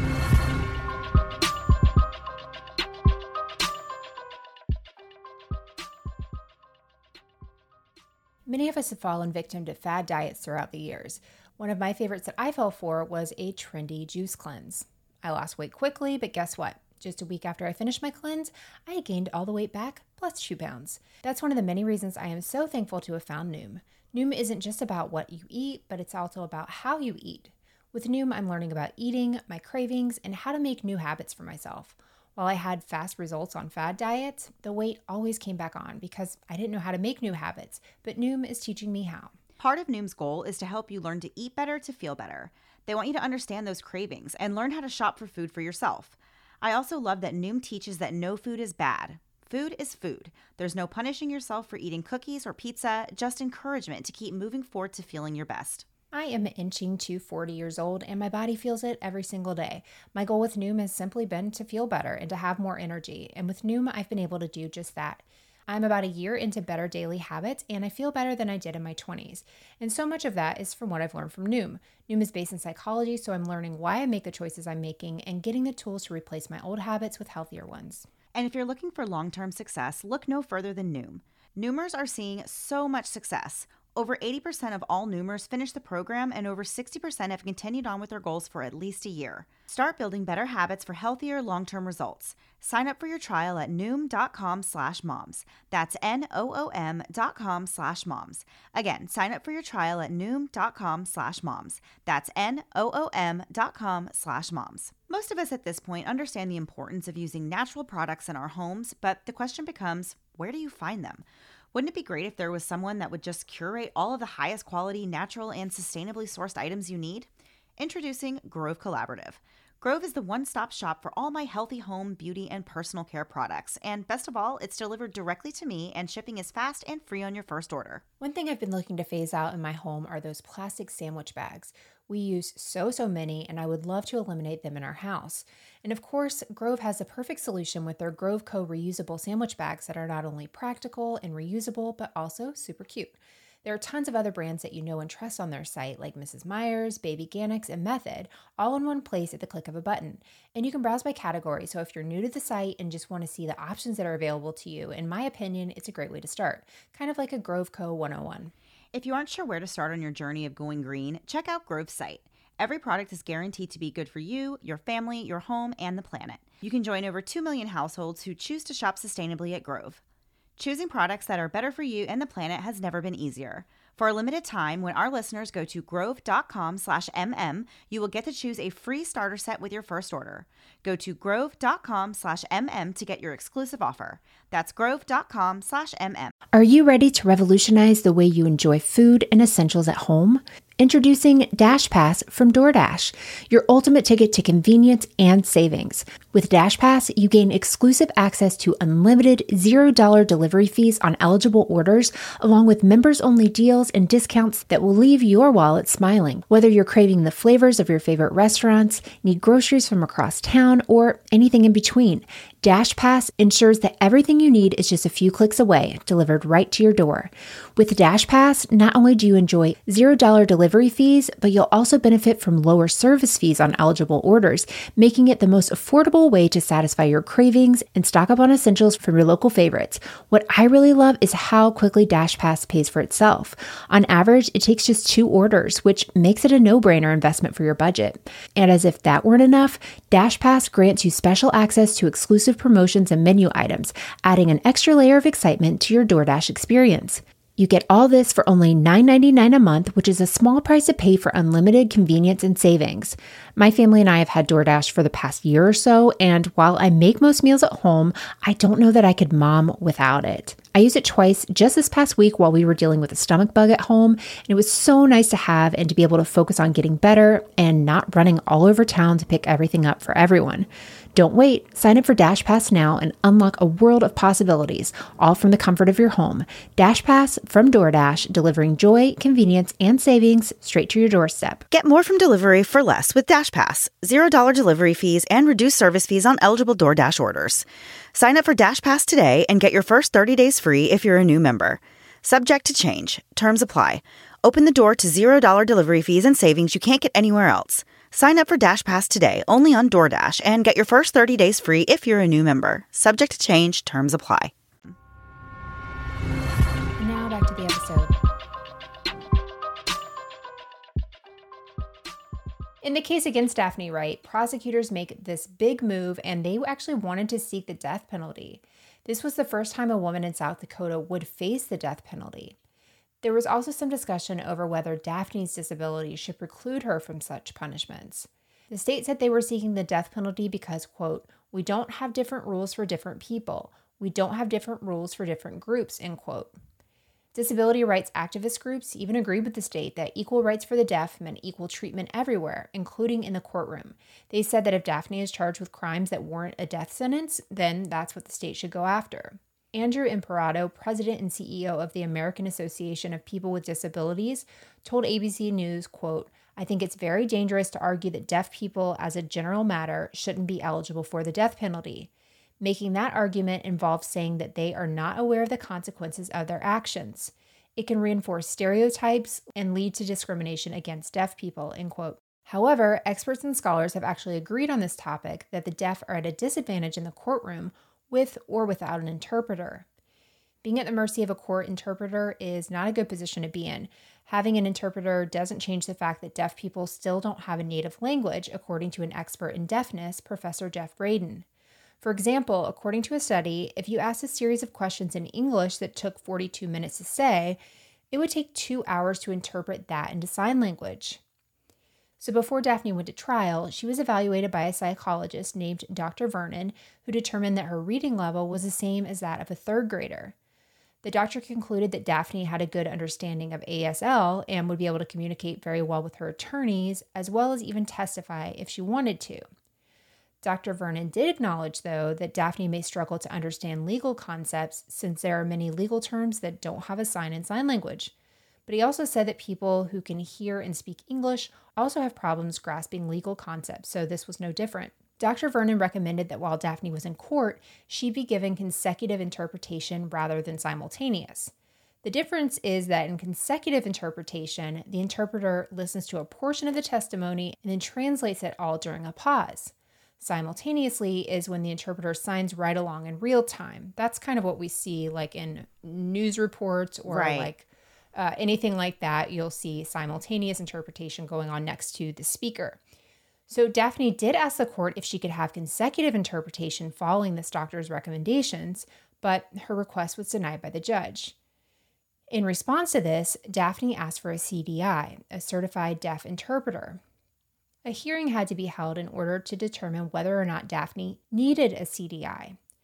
S2: Many of us have fallen victim to fad diets throughout the years. One of my favorites that I fell for was a trendy juice cleanse. I lost weight quickly, but guess what? Just a week after I finished my cleanse, I gained all the weight back, plus two pounds. That's one of the many reasons I am so thankful to have found Noom. Noom isn't just about what you eat, but it's also about how you eat. With Noom, I'm learning about eating, my cravings, and how to make new habits for myself. While I had fast results on fad diets, the weight always came back on because I didn't know how to make new habits, but Noom is teaching me how.
S1: Part of Noom's goal is to help you learn to eat better to feel better. They want you to understand those cravings and learn how to shop for food for yourself. I also love that Noom teaches that no food is bad. Food is food. There's no punishing yourself for eating cookies or pizza, just encouragement to keep moving forward to feeling your best.
S2: I am inching to forty years old and my body feels it every single day. My goal with Noom has simply been to feel better and to have more energy. And with Noom, I've been able to do just that. I'm about a year into better daily habits and I feel better than I did in my twenties. And so much of that is from what I've learned from Noom. Noom is based in psychology, so I'm learning why I make the choices I'm making and getting the tools to replace my old habits with healthier ones.
S1: And if you're looking for long-term success, look no further than Noom. Noomers are seeing so much success. Over eighty percent of all Noomers finish the program and over sixty percent have continued on with their goals for at least a year. Start building better habits for healthier long-term results. Sign up for your trial at Noom.com slash moms. That's N-O-O-M dot com slash moms. Again, sign up for your trial at Noom.com slash moms. That's N-O-O-M dot com slash moms. Most of us at this point understand the importance of using natural products in our homes, but the question becomes, where do you find them? Wouldn't it be great if there was someone that would just curate all of the highest quality, natural, and sustainably sourced items you need? Introducing Grove Collaborative. Grove is the one-stop shop for all my healthy home, beauty, and personal care products. And best of all, it's delivered directly to me and shipping is fast and free on your first order.
S2: One thing I've been looking to phase out in my home are those plastic sandwich bags. We use so, so many, and I would love to eliminate them in our house. And of course, Grove has the perfect solution with their Grove Co. reusable sandwich bags that are not only practical and reusable, but also super cute. There are tons of other brands that you know and trust on their site, like Missus Meyer's, Baby Ganix, and Method, all in one place at the click of a button. And you can browse by category, so if you're new to the site and just want to see the options that are available to you, in my opinion, it's a great way to start. Kind of like a Grove Co. one oh one.
S1: If you aren't sure where to start on your journey of going green, check out Grove's site. Every product is guaranteed to be good for you, your family, your home, and the planet. You can join over two million households who choose to shop sustainably at Grove. Choosing products that are better for you and the planet has never been easier. For a limited time, when our listeners go to grove.com slash mm, you will get to choose a free starter set with your first order. Go to grove.com slash mm to get your exclusive offer. That's grove.com slash mm.
S2: Are you ready to revolutionize the way you enjoy food and essentials at home? Introducing DashPass from DoorDash, your ultimate ticket to convenience and savings. With DashPass, you gain exclusive access to unlimited zero dollars delivery fees on eligible orders, along with members-only deals and discounts that will leave your wallet smiling. Whether you're craving the flavors of your favorite restaurants, need groceries from across town, or anything in between, DashPass ensures that everything you need is just a few clicks away, delivered right to your door. With DashPass, not only do you enjoy zero dollars delivery fees, but you'll also benefit from lower service fees on eligible orders, making it the most affordable way to satisfy your cravings and stock up on essentials from your local favorites. What I really love is how quickly DashPass pays for itself. On average, it takes just two orders, which makes it a no-brainer investment for your budget. And as if that weren't enough, DashPass grants you special access to exclusive promotions and menu items, adding an extra layer of excitement to your DoorDash experience. You get all this for only nine ninety-nine a month, which is a small price to pay for unlimited convenience and savings. My family and I have had DoorDash for the past year or so, and while I make most meals at home, I don't know that I could mom without it. I used it twice just this past week while we were dealing with a stomach bug at home, and it was so nice to have and to be able to focus on getting better and not running all over town to pick everything up for everyone. Don't wait. Sign up for DashPass now and unlock a world of possibilities, all from the comfort of your home. DashPass from DoorDash, delivering joy, convenience, and savings straight to your doorstep.
S1: Get more from delivery for less with DashPass. zero dollars delivery fees and reduced service fees on eligible DoorDash orders. Sign up for DashPass today and get your first thirty days free if you're a new member. Subject to change. Terms apply. Open the door to zero dollars delivery fees and savings you can't get anywhere else. Sign up for DashPass today, only on DoorDash, and get your first thirty days free if you're a new member. Subject to change. Terms apply.
S2: Now back to the episode. In the case against Daphne Wright, prosecutors make this big move, and they actually wanted to seek the death penalty. This was the first time a woman in South Dakota would face the death penalty. There was also some discussion over whether Daphne's disability should preclude her from such punishments. The state said they were seeking the death penalty because, quote, we don't have different rules for different people. We don't have different rules for different groups, end quote. Disability rights activist groups even agreed with the state that equal rights for the deaf meant equal treatment everywhere, including in the courtroom. They said that if Daphne is charged with crimes that warrant a death sentence, then that's what the state should go after. Andrew Imparato, president and C E O of the American Association of People with Disabilities, told A B C News, quote, I think it's very dangerous to argue that deaf people, as a general matter, shouldn't be eligible for the death penalty. Making that argument involves saying that they are not aware of the consequences of their actions. It can reinforce stereotypes and lead to discrimination against deaf people, end quote. However, experts and scholars have actually agreed on this topic that the deaf are at a disadvantage in the courtroom with or without an interpreter. Being at the mercy of a court interpreter is not a good position to be in. Having an interpreter doesn't change the fact that deaf people still don't have a native language, according to an expert in deafness, Professor Jeff Braden. For example, according to a study, if you asked a series of questions in English that took forty-two minutes to say, it would take two hours to interpret that into sign language. So before Daphne went to trial, she was evaluated by a psychologist named Doctor Vernon, who determined that her reading level was the same as that of a third grader. The doctor concluded that Daphne had a good understanding of A S L and would be able to communicate very well with her attorneys, as well as even testify if she wanted to. Doctor Vernon did acknowledge, though, that Daphne may struggle to understand legal concepts since there are many legal terms that don't have a sign in sign language. But he also said that people who can hear and speak English also have problems grasping legal concepts, so this was no different. Doctor Vernon recommended that while Daphne was in court, she be given consecutive interpretation rather than simultaneous. The difference is that in consecutive interpretation, the interpreter listens to a portion of the testimony and then translates it all during a pause. Simultaneously is when the interpreter signs right along in real time. That's kind of what we see like in news reports or right. like Uh, anything like that, you'll see simultaneous interpretation going on next to the speaker. So Daphne did ask the court if she could have consecutive interpretation following this doctor's recommendations, but her request was denied by the judge. In response to this, Daphne asked for a C D I, a certified deaf interpreter. A hearing had to be held in order to determine whether or not Daphne needed a C D I.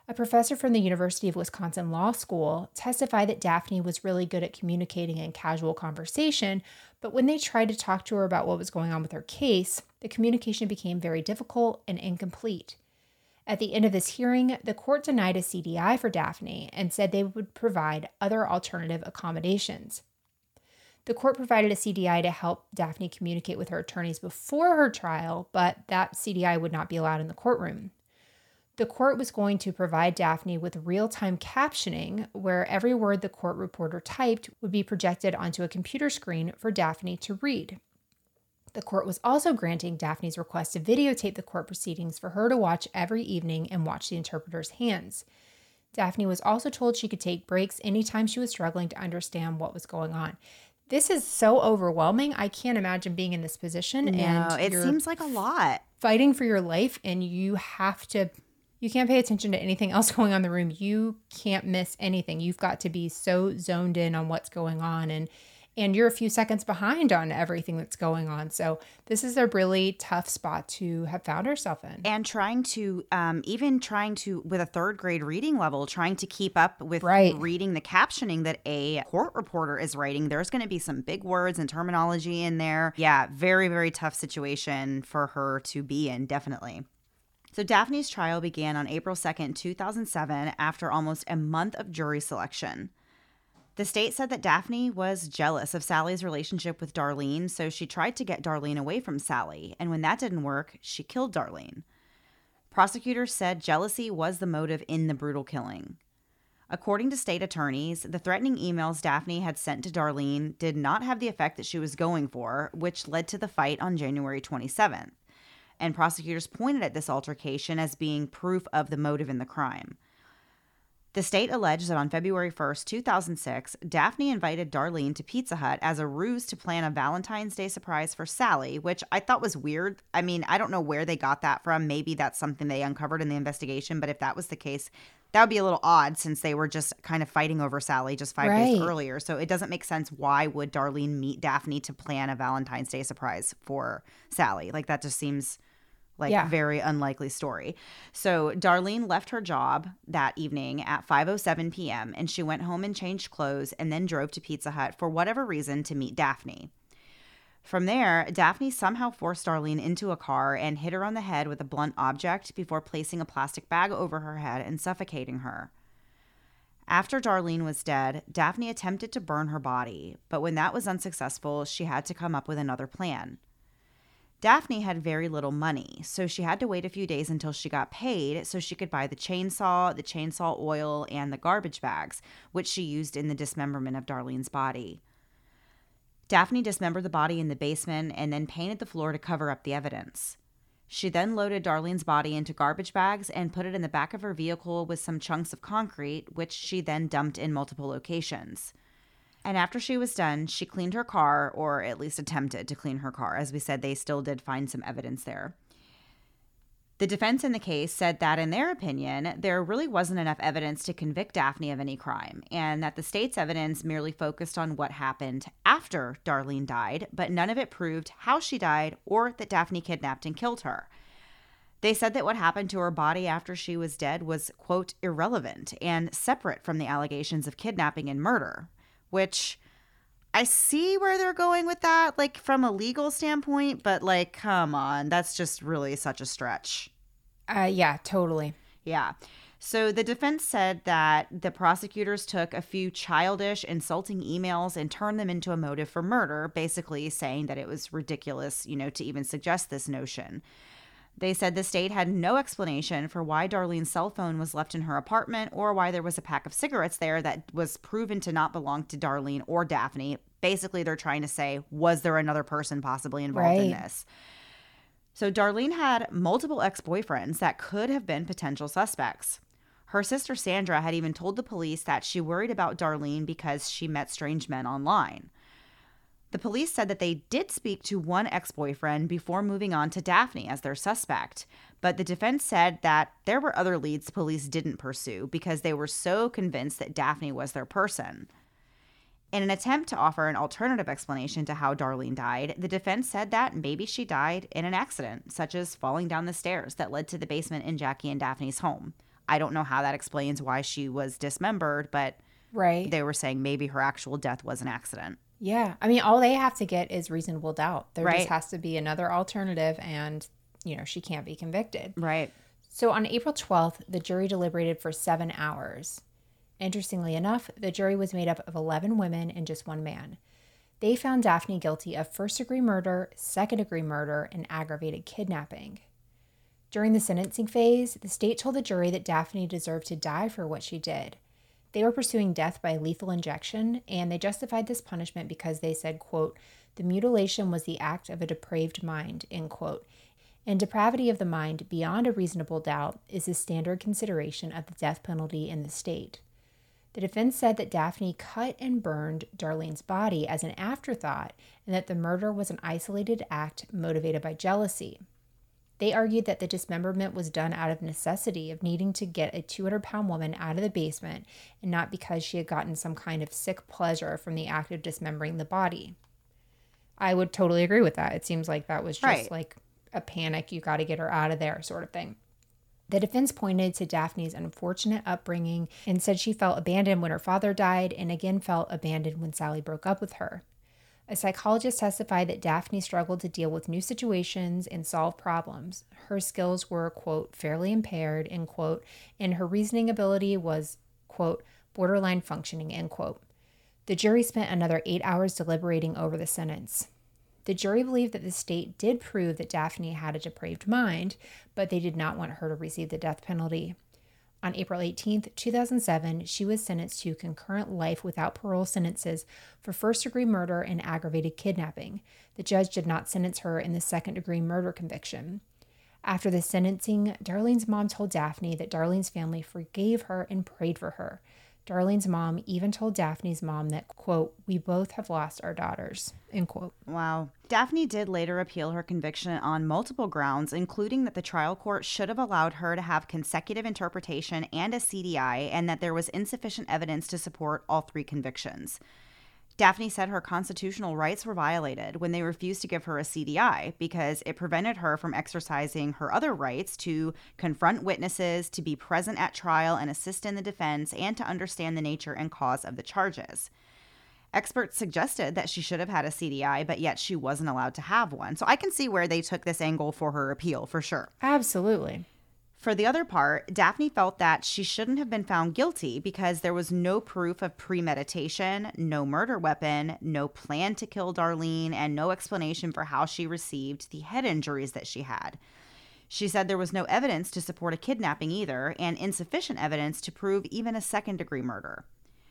S2: A professor from the University of Wisconsin Law School testified that Daphne was really good at communicating in casual conversation, but when they tried to talk to her about what was going on with her case, the communication became very difficult and incomplete. At the end of this hearing, the court denied a C D I for Daphne and said they would provide other alternative accommodations. The court provided a C D I to help Daphne communicate with her attorneys before her trial, but that C D I would not be allowed in the courtroom. The court was going to provide Daphne with real-time captioning, where every word the court reporter typed would be projected onto a computer screen for Daphne to read. The court was also granting Daphne's request to videotape the court proceedings for her to watch every evening and watch the interpreter's hands. Daphne was also told she could take breaks anytime she was struggling to understand what was going on. This is so overwhelming. I can't imagine being in this position.
S1: No,
S2: and
S1: it seems like a lot.
S2: Fighting for your life, and you have to... You can't pay attention to anything else going on in the room. You can't miss anything. You've got to be so zoned in on what's going on, and and you're a few seconds behind on everything that's going on. So this is a really tough spot to have found herself in.
S1: And trying to, um, even trying to, with a third grade reading level, trying to keep up with
S2: Right.
S1: reading the captioning that a court reporter is writing. There's going to be some big words and terminology in there. Yeah, very, very tough situation for her to be in, definitely. So Daphne's trial began on April second, two thousand seven, after almost a month of jury selection. The state said that Daphne was jealous of Sally's relationship with Darlene, so she tried to get Darlene away from Sally, and when that didn't work, she killed Darlene. Prosecutors said jealousy was the motive in the brutal killing. According to state attorneys, the threatening emails Daphne had sent to Darlene did not have the effect that she was going for, which led to the fight on January twenty-seventh. And prosecutors pointed at this altercation as being proof of the motive in the crime. The state alleged that on February first, two thousand six, Daphne invited Darlene to Pizza Hut as a ruse to plan a Valentine's Day surprise for Sally, which I thought was weird. I mean, I don't know where they got that from. Maybe that's something they uncovered in the investigation, but if that was the case, that would be a little odd since they were just kind of fighting over Sally just five
S2: Right.
S1: days earlier. So it doesn't make sense. Why would Darlene meet Daphne to plan a Valentine's Day surprise for Sally? Like, that just seems... Like,
S2: Yeah.
S1: very unlikely story. So Darlene left her job that evening at five oh seven p.m. and she went home and changed clothes and then drove to Pizza Hut for whatever reason to meet Daphne. From there, Daphne somehow forced Darlene into a car and hit her on the head with a blunt object before placing a plastic bag over her head and suffocating her. After Darlene was dead, Daphne attempted to burn her body, but when that was unsuccessful, she had to come up with another plan. Daphne had very little money, so she had to wait a few days until she got paid so she could buy the chainsaw, the chainsaw oil, and the garbage bags, which she used in the dismemberment of Darlene's body. Daphne dismembered the body in the basement and then painted the floor to cover up the evidence. She then loaded Darlene's body into garbage bags and put it in the back of her vehicle with some chunks of concrete, which she then dumped in multiple locations. And after she was done, she cleaned her car, or at least attempted to clean her car. As we said, they still did find some evidence there. The defense in the case said that, in their opinion, there really wasn't enough evidence to convict Daphne of any crime, and that the state's evidence merely focused on what happened after Darlene died, but none of it proved how she died or that Daphne kidnapped and killed her. They said that what happened to her body after she was dead was, quote, irrelevant and separate from the allegations of kidnapping and murder. Which I see where they're going with that, like from a legal standpoint, but like, come on, that's just really such a stretch.
S2: Uh, yeah, totally.
S1: Yeah. So the defense said that the prosecutors took a few childish, insulting emails and turned them into a motive for murder, basically saying that it was ridiculous, you know, to even suggest this notion. They said the state had no explanation for why Darlene's cell phone was left in her apartment or why there was a pack of cigarettes there that was proven to not belong to Darlene or Daphne. Basically, they're trying to say, was there another person possibly involved in
S2: Right.
S1: this? So Darlene had multiple ex-boyfriends that could have been potential suspects. Her sister Sandra had even told the police that she worried about Darlene because she met strange men online. The police said that they did speak to one ex-boyfriend before moving on to Daphne as their suspect, but the defense said that there were other leads police didn't pursue because they were so convinced that Daphne was their person. In an attempt to offer an alternative explanation to how Darlene died, the defense said that maybe she died in an accident, such as falling down the stairs that led to the basement in Jackie and Daphne's home. I don't know how that explains why she was dismembered, but
S2: Right.
S1: they were saying maybe her actual death was an accident.
S2: Yeah. I mean, all they have to get is reasonable doubt. There
S1: Right.
S2: just has to be another alternative, and, you know, she can't be convicted.
S1: Right.
S2: So on April twelfth, the jury deliberated for seven hours. Interestingly enough, the jury was made up of eleven women and just one man. They found Daphne guilty of first-degree murder, second-degree murder, and aggravated kidnapping. During the sentencing phase, the state told the jury that Daphne deserved to die for what she did. They were pursuing death by lethal injection, and they justified this punishment because they said, quote, the mutilation was the act of a depraved mind, end quote. And depravity of the mind, beyond a reasonable doubt, is the standard consideration of the death penalty in the state. The defense said that Daphne cut and burned Darlene's body as an afterthought, and that the murder was an isolated act motivated by jealousy. They argued that the dismemberment was done out of necessity of needing to get a two hundred pound woman out of the basement, and not because she had gotten some kind of sick pleasure from the act of dismembering the body. I would totally agree with that. It seems like that was just
S1: Right.
S2: like a panic, you got to get her out of there sort of thing. The defense pointed to Daphne's unfortunate upbringing and said she felt abandoned when her father died, and again felt abandoned when Sally broke up with her. A psychologist testified that Daphne struggled to deal with new situations and solve problems. Her skills were, quote, fairly impaired, end quote, and her reasoning ability was, quote, borderline functioning, end quote. The jury spent another eight hours deliberating over the sentence. The jury believed that the state did prove that Daphne had a depraved mind, but they did not want her to receive the death penalty. On April eighteenth, two thousand seven, she was sentenced to concurrent life without parole sentences for first-degree murder and aggravated kidnapping. The judge did not sentence her in the second-degree murder conviction. After the sentencing, Darlene's mom told Daphne that Darlene's family forgave her and prayed for her. Darlene's mom even told Daphne's mom that, quote, we both have lost our daughters, end quote.
S1: Wow. Daphne did later appeal her conviction on multiple grounds, including that the trial court should have allowed her to have consecutive interpretation and a C D I, and that there was insufficient evidence to support all three convictions. Daphne said her constitutional rights were violated when they refused to give her a C D I because it prevented her from exercising her other rights to confront witnesses, to be present at trial and assist in the defense, and to understand the nature and cause of the charges. Experts suggested that she should have had a C D I, but yet she wasn't allowed to have one. So I can see where they took this angle for her appeal, for sure.
S2: Absolutely.
S1: For the other part, Daphne felt that she shouldn't have been found guilty because there was no proof of premeditation, no murder weapon, no plan to kill Darlene, and no explanation for how she received the head injuries that she had. She said there was no evidence to support a kidnapping either, and insufficient evidence to prove even a second-degree murder.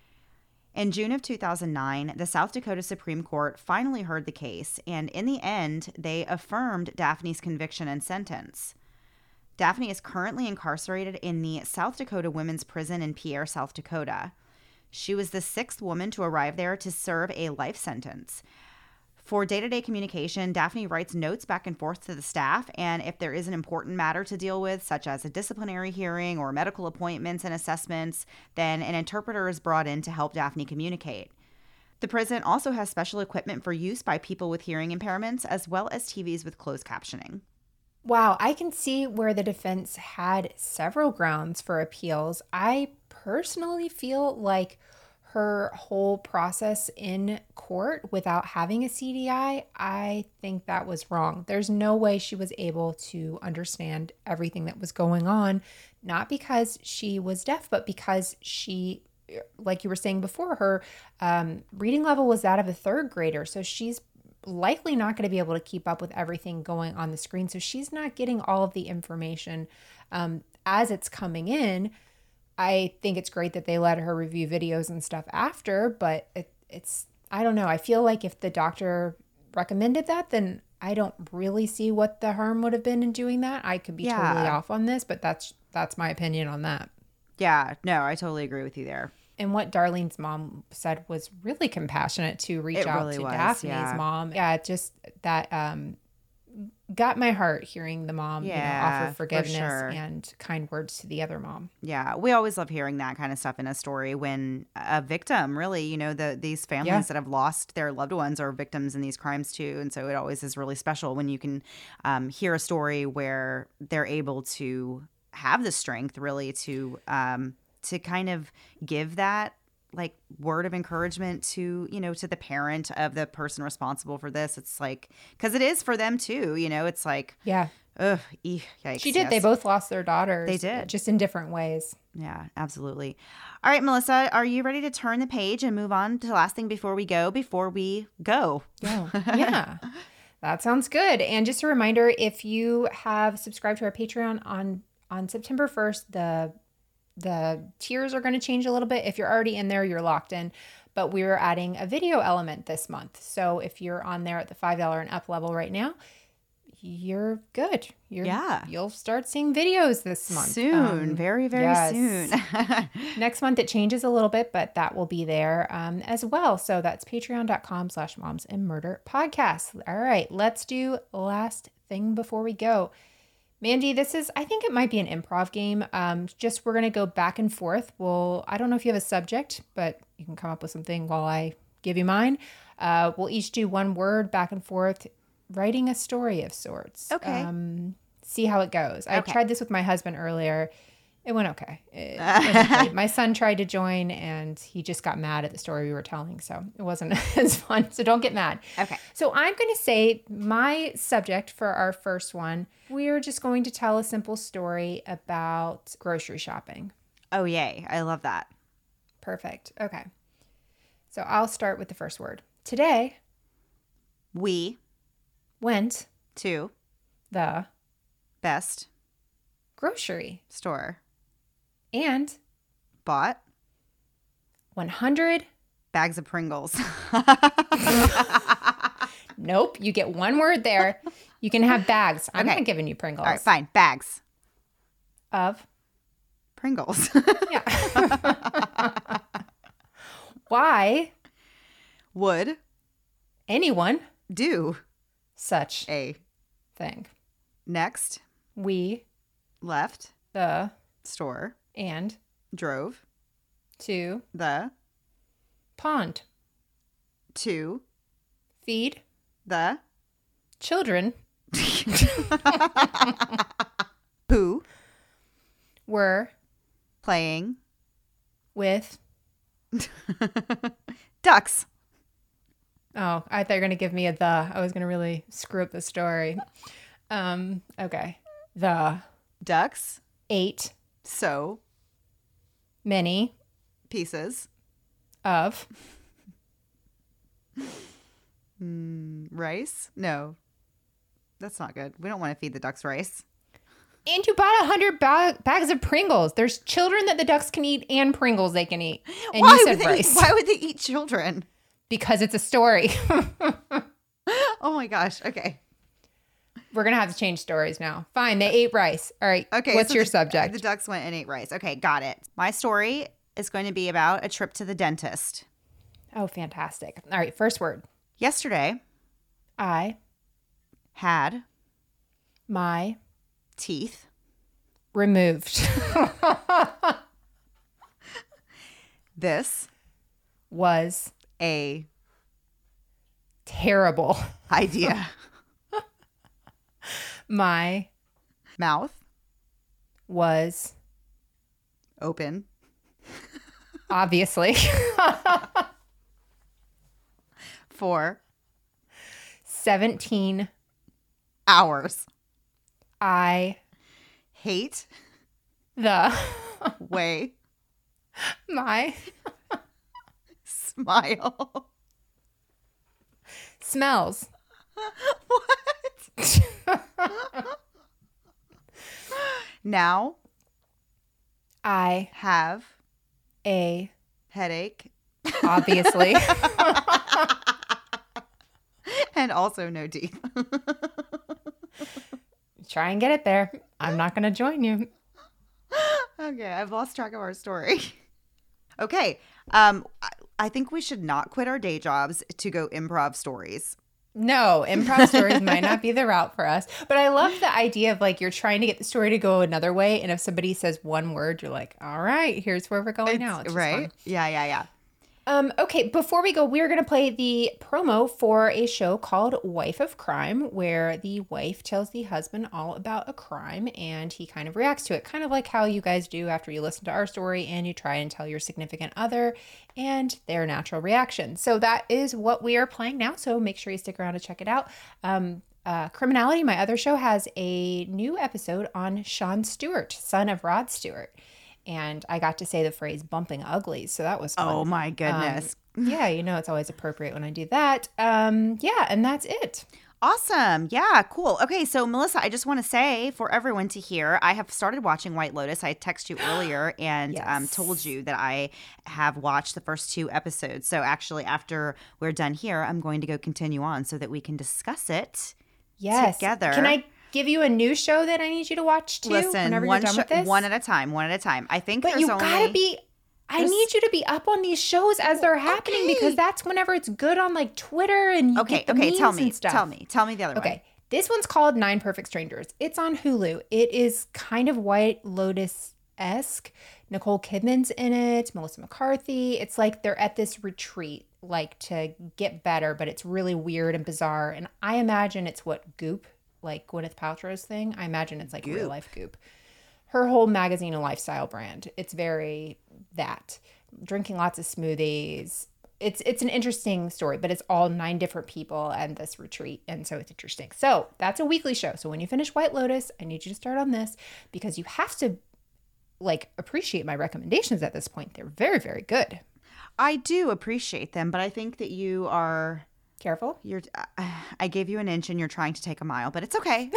S1: In June of two thousand nine, the South Dakota Supreme Court finally heard the case, and in the end, they affirmed Daphne's conviction and sentence. Daphne is currently incarcerated in the South Dakota Women's Prison in Pierre, South Dakota. She was the sixth woman to arrive there to serve a life sentence. For day-to-day communication, Daphne writes notes back and forth to the staff, and if there is an important matter to deal with, such as a disciplinary hearing or medical appointments and assessments, then an interpreter is brought in to help Daphne communicate. The prison also has special equipment for use by people with hearing impairments, as well as T Vs with closed captioning.
S2: Wow, I can see where the defense had several grounds for appeals. I personally feel like her whole process in court without having a C D I, I think that was wrong. There's no way she was able to understand everything that was going on, not because she was deaf, but because she, like you were saying before, her um, reading level was that of a third grader. So she's likely not going to be able to keep up with everything going on the screen. So she's not getting all of the information um, as it's coming in. I think it's great that they let her review videos and stuff after, but it, it's, I don't know. I feel like if the doctor recommended that, then I don't really see what the harm would have been in doing that. I could be
S1: Yeah.
S2: totally off on this, but that's, that's my opinion on that.
S1: Yeah, no, I totally agree with you there.
S2: And what Darlene's mom said was really compassionate to reach
S1: It
S2: out
S1: really
S2: to
S1: was,
S2: Daphne's
S1: yeah.
S2: mom. Yeah, just that um, got my heart hearing the mom you know,
S1: Yeah,
S2: offer
S1: for
S2: forgiveness
S1: sure.
S2: and kind words to the other mom.
S1: Yeah, we always love hearing that kind of stuff in a story when a victim, really, you know, the these families
S2: Yeah.
S1: that have lost their loved ones are victims in these crimes too. And so it always is really special when you can um, hear a story where they're able to have the strength really to um, to kind of give that like word of encouragement to, you know, to the parent of the person responsible for this. It's like, because it is for them too, you know, it's like,
S2: Yeah.
S1: ugh, eek, yikes.
S2: She did.
S1: Yes.
S2: They both lost their daughters.
S1: They did.
S2: Just in different ways.
S1: Yeah, absolutely. All right, Melissa, are you ready to turn the page and move on to the last thing before we go, before we go?
S2: Yeah. Yeah. That sounds good. And just a reminder, if you have subscribed to our Patreon on on September first, the the tiers are going to change a little bit. If you're already in there, you're locked in. But we're adding a video element this month. So if you're on there at the five dollars and up level right now, you're good. You're,
S1: Yeah.
S2: You'll start seeing videos this month.
S1: Soon.
S2: Um,
S1: very, very
S2: yes.
S1: soon.
S2: Next month it changes a little bit, but that will be there um, as well. So that's patreon.com slash moms and murder podcast. All right, let's do last thing before we go. Mandy, this is, I think it might be an improv game. Um, just we're going to go back and forth. Well, I don't know if you have a subject, but you can come up with something while I give you mine. Uh, we'll each do one word back and forth, writing a story of sorts.
S1: Okay.
S2: Um, see how it goes. I
S1: Okay.
S2: tried this with my husband earlier. It went okay. It went okay. My son tried to join and he just got mad at the story we were telling. So it wasn't as fun. So don't get mad.
S1: Okay.
S2: So I'm going to say my subject for our first one, we're just going to tell a simple story about grocery shopping.
S1: Oh, yay. I love that.
S2: Perfect. Okay. So I'll start with the first word. Today
S1: We
S2: went
S1: to
S2: the
S1: best
S2: grocery
S1: store
S2: and
S1: bought
S2: one hundred.
S1: bags of Pringles.
S2: Nope. You get one word there. You can have bags. I'm
S1: Okay.
S2: not giving you Pringles.
S1: All right, fine. Bags.
S2: Of.
S1: Pringles.
S2: Yeah. Why
S1: Would
S2: anyone
S1: do
S2: such
S1: a
S2: thing?
S1: next
S2: We,
S1: left
S2: the,
S1: store
S2: and
S1: drove
S2: to
S1: the
S2: pond.
S1: to
S2: Feed
S1: the
S2: children
S1: who
S2: were
S1: playing
S2: with.
S1: ducks.
S2: Oh, I thought you were going to give me a the. I was going to really screw up the story. Um, okay. The
S1: Ducks.
S2: ate
S1: So
S2: many
S1: pieces.
S2: of
S1: Mm, rice? No. That's not good. We don't want to feed the ducks rice.
S2: and you bought a hundred ba- bags of Pringles. There's children that the ducks can eat and Pringles they can eat. And
S1: why
S2: you said
S1: would they,
S2: rice.
S1: Why would they eat children?
S2: Because it's a story.
S1: Oh my gosh. Okay.
S2: We're going to have to change stories now. Fine. They ate rice. All right.
S1: Okay.
S2: What's
S1: so
S2: your
S1: the-
S2: subject?
S1: The ducks went and ate rice. Okay. Got it. My story is going to be about a trip to the dentist.
S2: Oh, fantastic. All right. First word.
S1: Yesterday,
S2: I,
S1: had
S2: my,
S1: teeth
S2: removed.
S1: this
S2: Was
S1: a
S2: terrible.
S1: idea.
S2: My
S1: Mouth
S2: was
S1: open
S2: obviously
S1: for
S2: seventeen.
S1: hours.
S2: I,
S1: Hate
S2: the,
S1: way
S2: my
S1: smile.
S2: smells.
S1: What? Now
S2: I,
S1: have
S2: a,
S1: headache
S2: obviously.
S1: and also no teeth.
S2: Try and get it there. I'm not going to join you.
S1: Okay, I've lost track of our story. Okay, um, I, I think we should not quit our day jobs to go improv stories.
S2: No, improv stories might not be the route for us. But I love the idea of like you're trying to get the story to go another way. And if somebody says one word, you're like, all right, here's where we're going now. It's just
S1: right?
S2: fun.
S1: Yeah, yeah, yeah.
S2: Um, okay, before we go, we're going to play the promo for a show called Wife of Crime, where the wife tells the husband all about a crime and he kind of reacts to it, kind of like how you guys do after you listen to our story and you try and tell your significant other and their natural reaction. So that is what we are playing now, so make sure you stick around to check it out. Um, uh, Criminality, my other show, has a new episode on Sean Stewart, son of Rod Stewart. And I got to say the phrase bumping uglies. So that was fun.
S1: Oh, my goodness.
S2: Um, yeah, you know, it's always appropriate when I do that. Um, yeah, and that's it.
S1: Awesome. Yeah, cool. Okay, so Melissa, I just want to say for everyone to hear, I have started watching White Lotus. I texted you earlier and
S2: Yes.
S1: um, told you that I have watched the first two episodes. So actually, after we're done here, I'm going to go continue on so that we can discuss it
S2: Yes.
S1: together.
S2: Can I give you a new show that I need you to watch too?
S1: Listen,
S2: whenever
S1: one,
S2: you're done
S1: sh-
S2: with this?
S1: one at a time, one at a time. I think
S2: But
S1: there's
S2: you
S1: only...
S2: gotta be. I
S1: there's-
S2: need you to be up on these shows as they're happening
S1: Okay.
S2: because that's whenever it's good on like Twitter and you
S1: Okay,
S2: get the
S1: okay,
S2: memes
S1: tell me,
S2: and stuff.
S1: tell me, tell me the other one.
S2: Okay, this one's called Nine Perfect Strangers. It's on Hulu. It is kind of White Lotus-esque. Nicole Kidman's in it, Melissa McCarthy. It's like they're at this retreat, like to get better, but it's really weird and bizarre. And I imagine it's what Goop, like Gwyneth Paltrow's thing. I imagine it's like
S1: Goop.
S2: real life Goop. Her whole magazine and lifestyle brand. It's very that. Drinking lots of smoothies. It's it's an interesting story, but it's all nine different people and this retreat, and so it's interesting. So that's a weekly show. So when you finish White Lotus, I need you to start on this because you have to like appreciate my recommendations at this point. They're very, very good.
S1: I do appreciate them, but I think that you are...
S2: Careful.
S1: You're. Uh, I gave you an inch and you're trying to take a mile, but it's okay.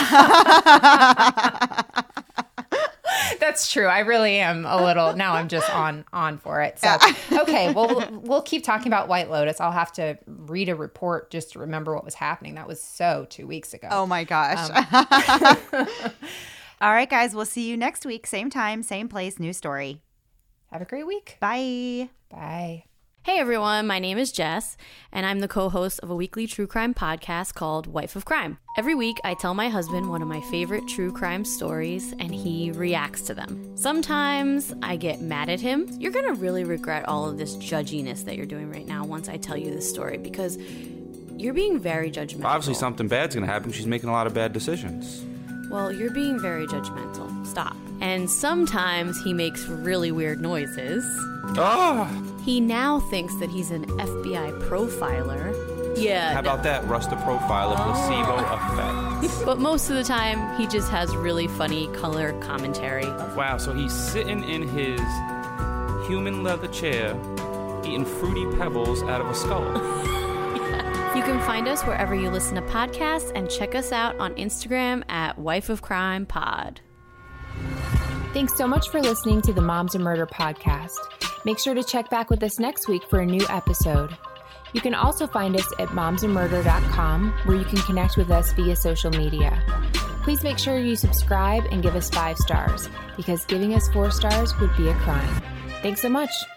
S2: That's true. I really am a little now. I'm just on on for it. So okay, well we'll- we'll keep talking about White Lotus. I'll have to read a report just to remember what was happening. That was so two weeks ago.
S1: Oh my gosh. Um. All right, guys. We'll see you next week. Same time, same place, new story.
S2: Have a great week.
S1: Bye.
S2: Bye.
S3: Hey everyone, my name is Jess, and I'm the co-host of a weekly true crime podcast called Wife of Crime. Every week, I tell my husband one of my favorite true crime stories, and he reacts to them. Sometimes I get mad at him. You're gonna really regret all of this judginess that you're doing right now once I tell you this story, because you're being very judgmental.
S4: Obviously something bad's gonna happen. She's making a lot of bad decisions.
S3: Well, you're being very judgmental. Stop. And sometimes he makes really weird noises.
S4: Oh!
S3: He now thinks that he's an F B I profiler. Yeah.
S4: How about that Rusta profiler placebo effect?
S3: But most of the time, he just has really funny color commentary.
S4: Wow, so he's sitting in his human leather chair, eating fruity pebbles out of a skull.
S3: You can find us wherever you listen to podcasts and check us out on Instagram at Wife of Crime Pod.
S2: Thanks so much for listening to the Moms and Murder podcast. Make sure to check back with us next week for a new episode. You can also find us at moms and murder dot com, where you can connect with us via social media. Please make sure you subscribe and give us five stars, because giving us four stars would be a crime. Thanks so much.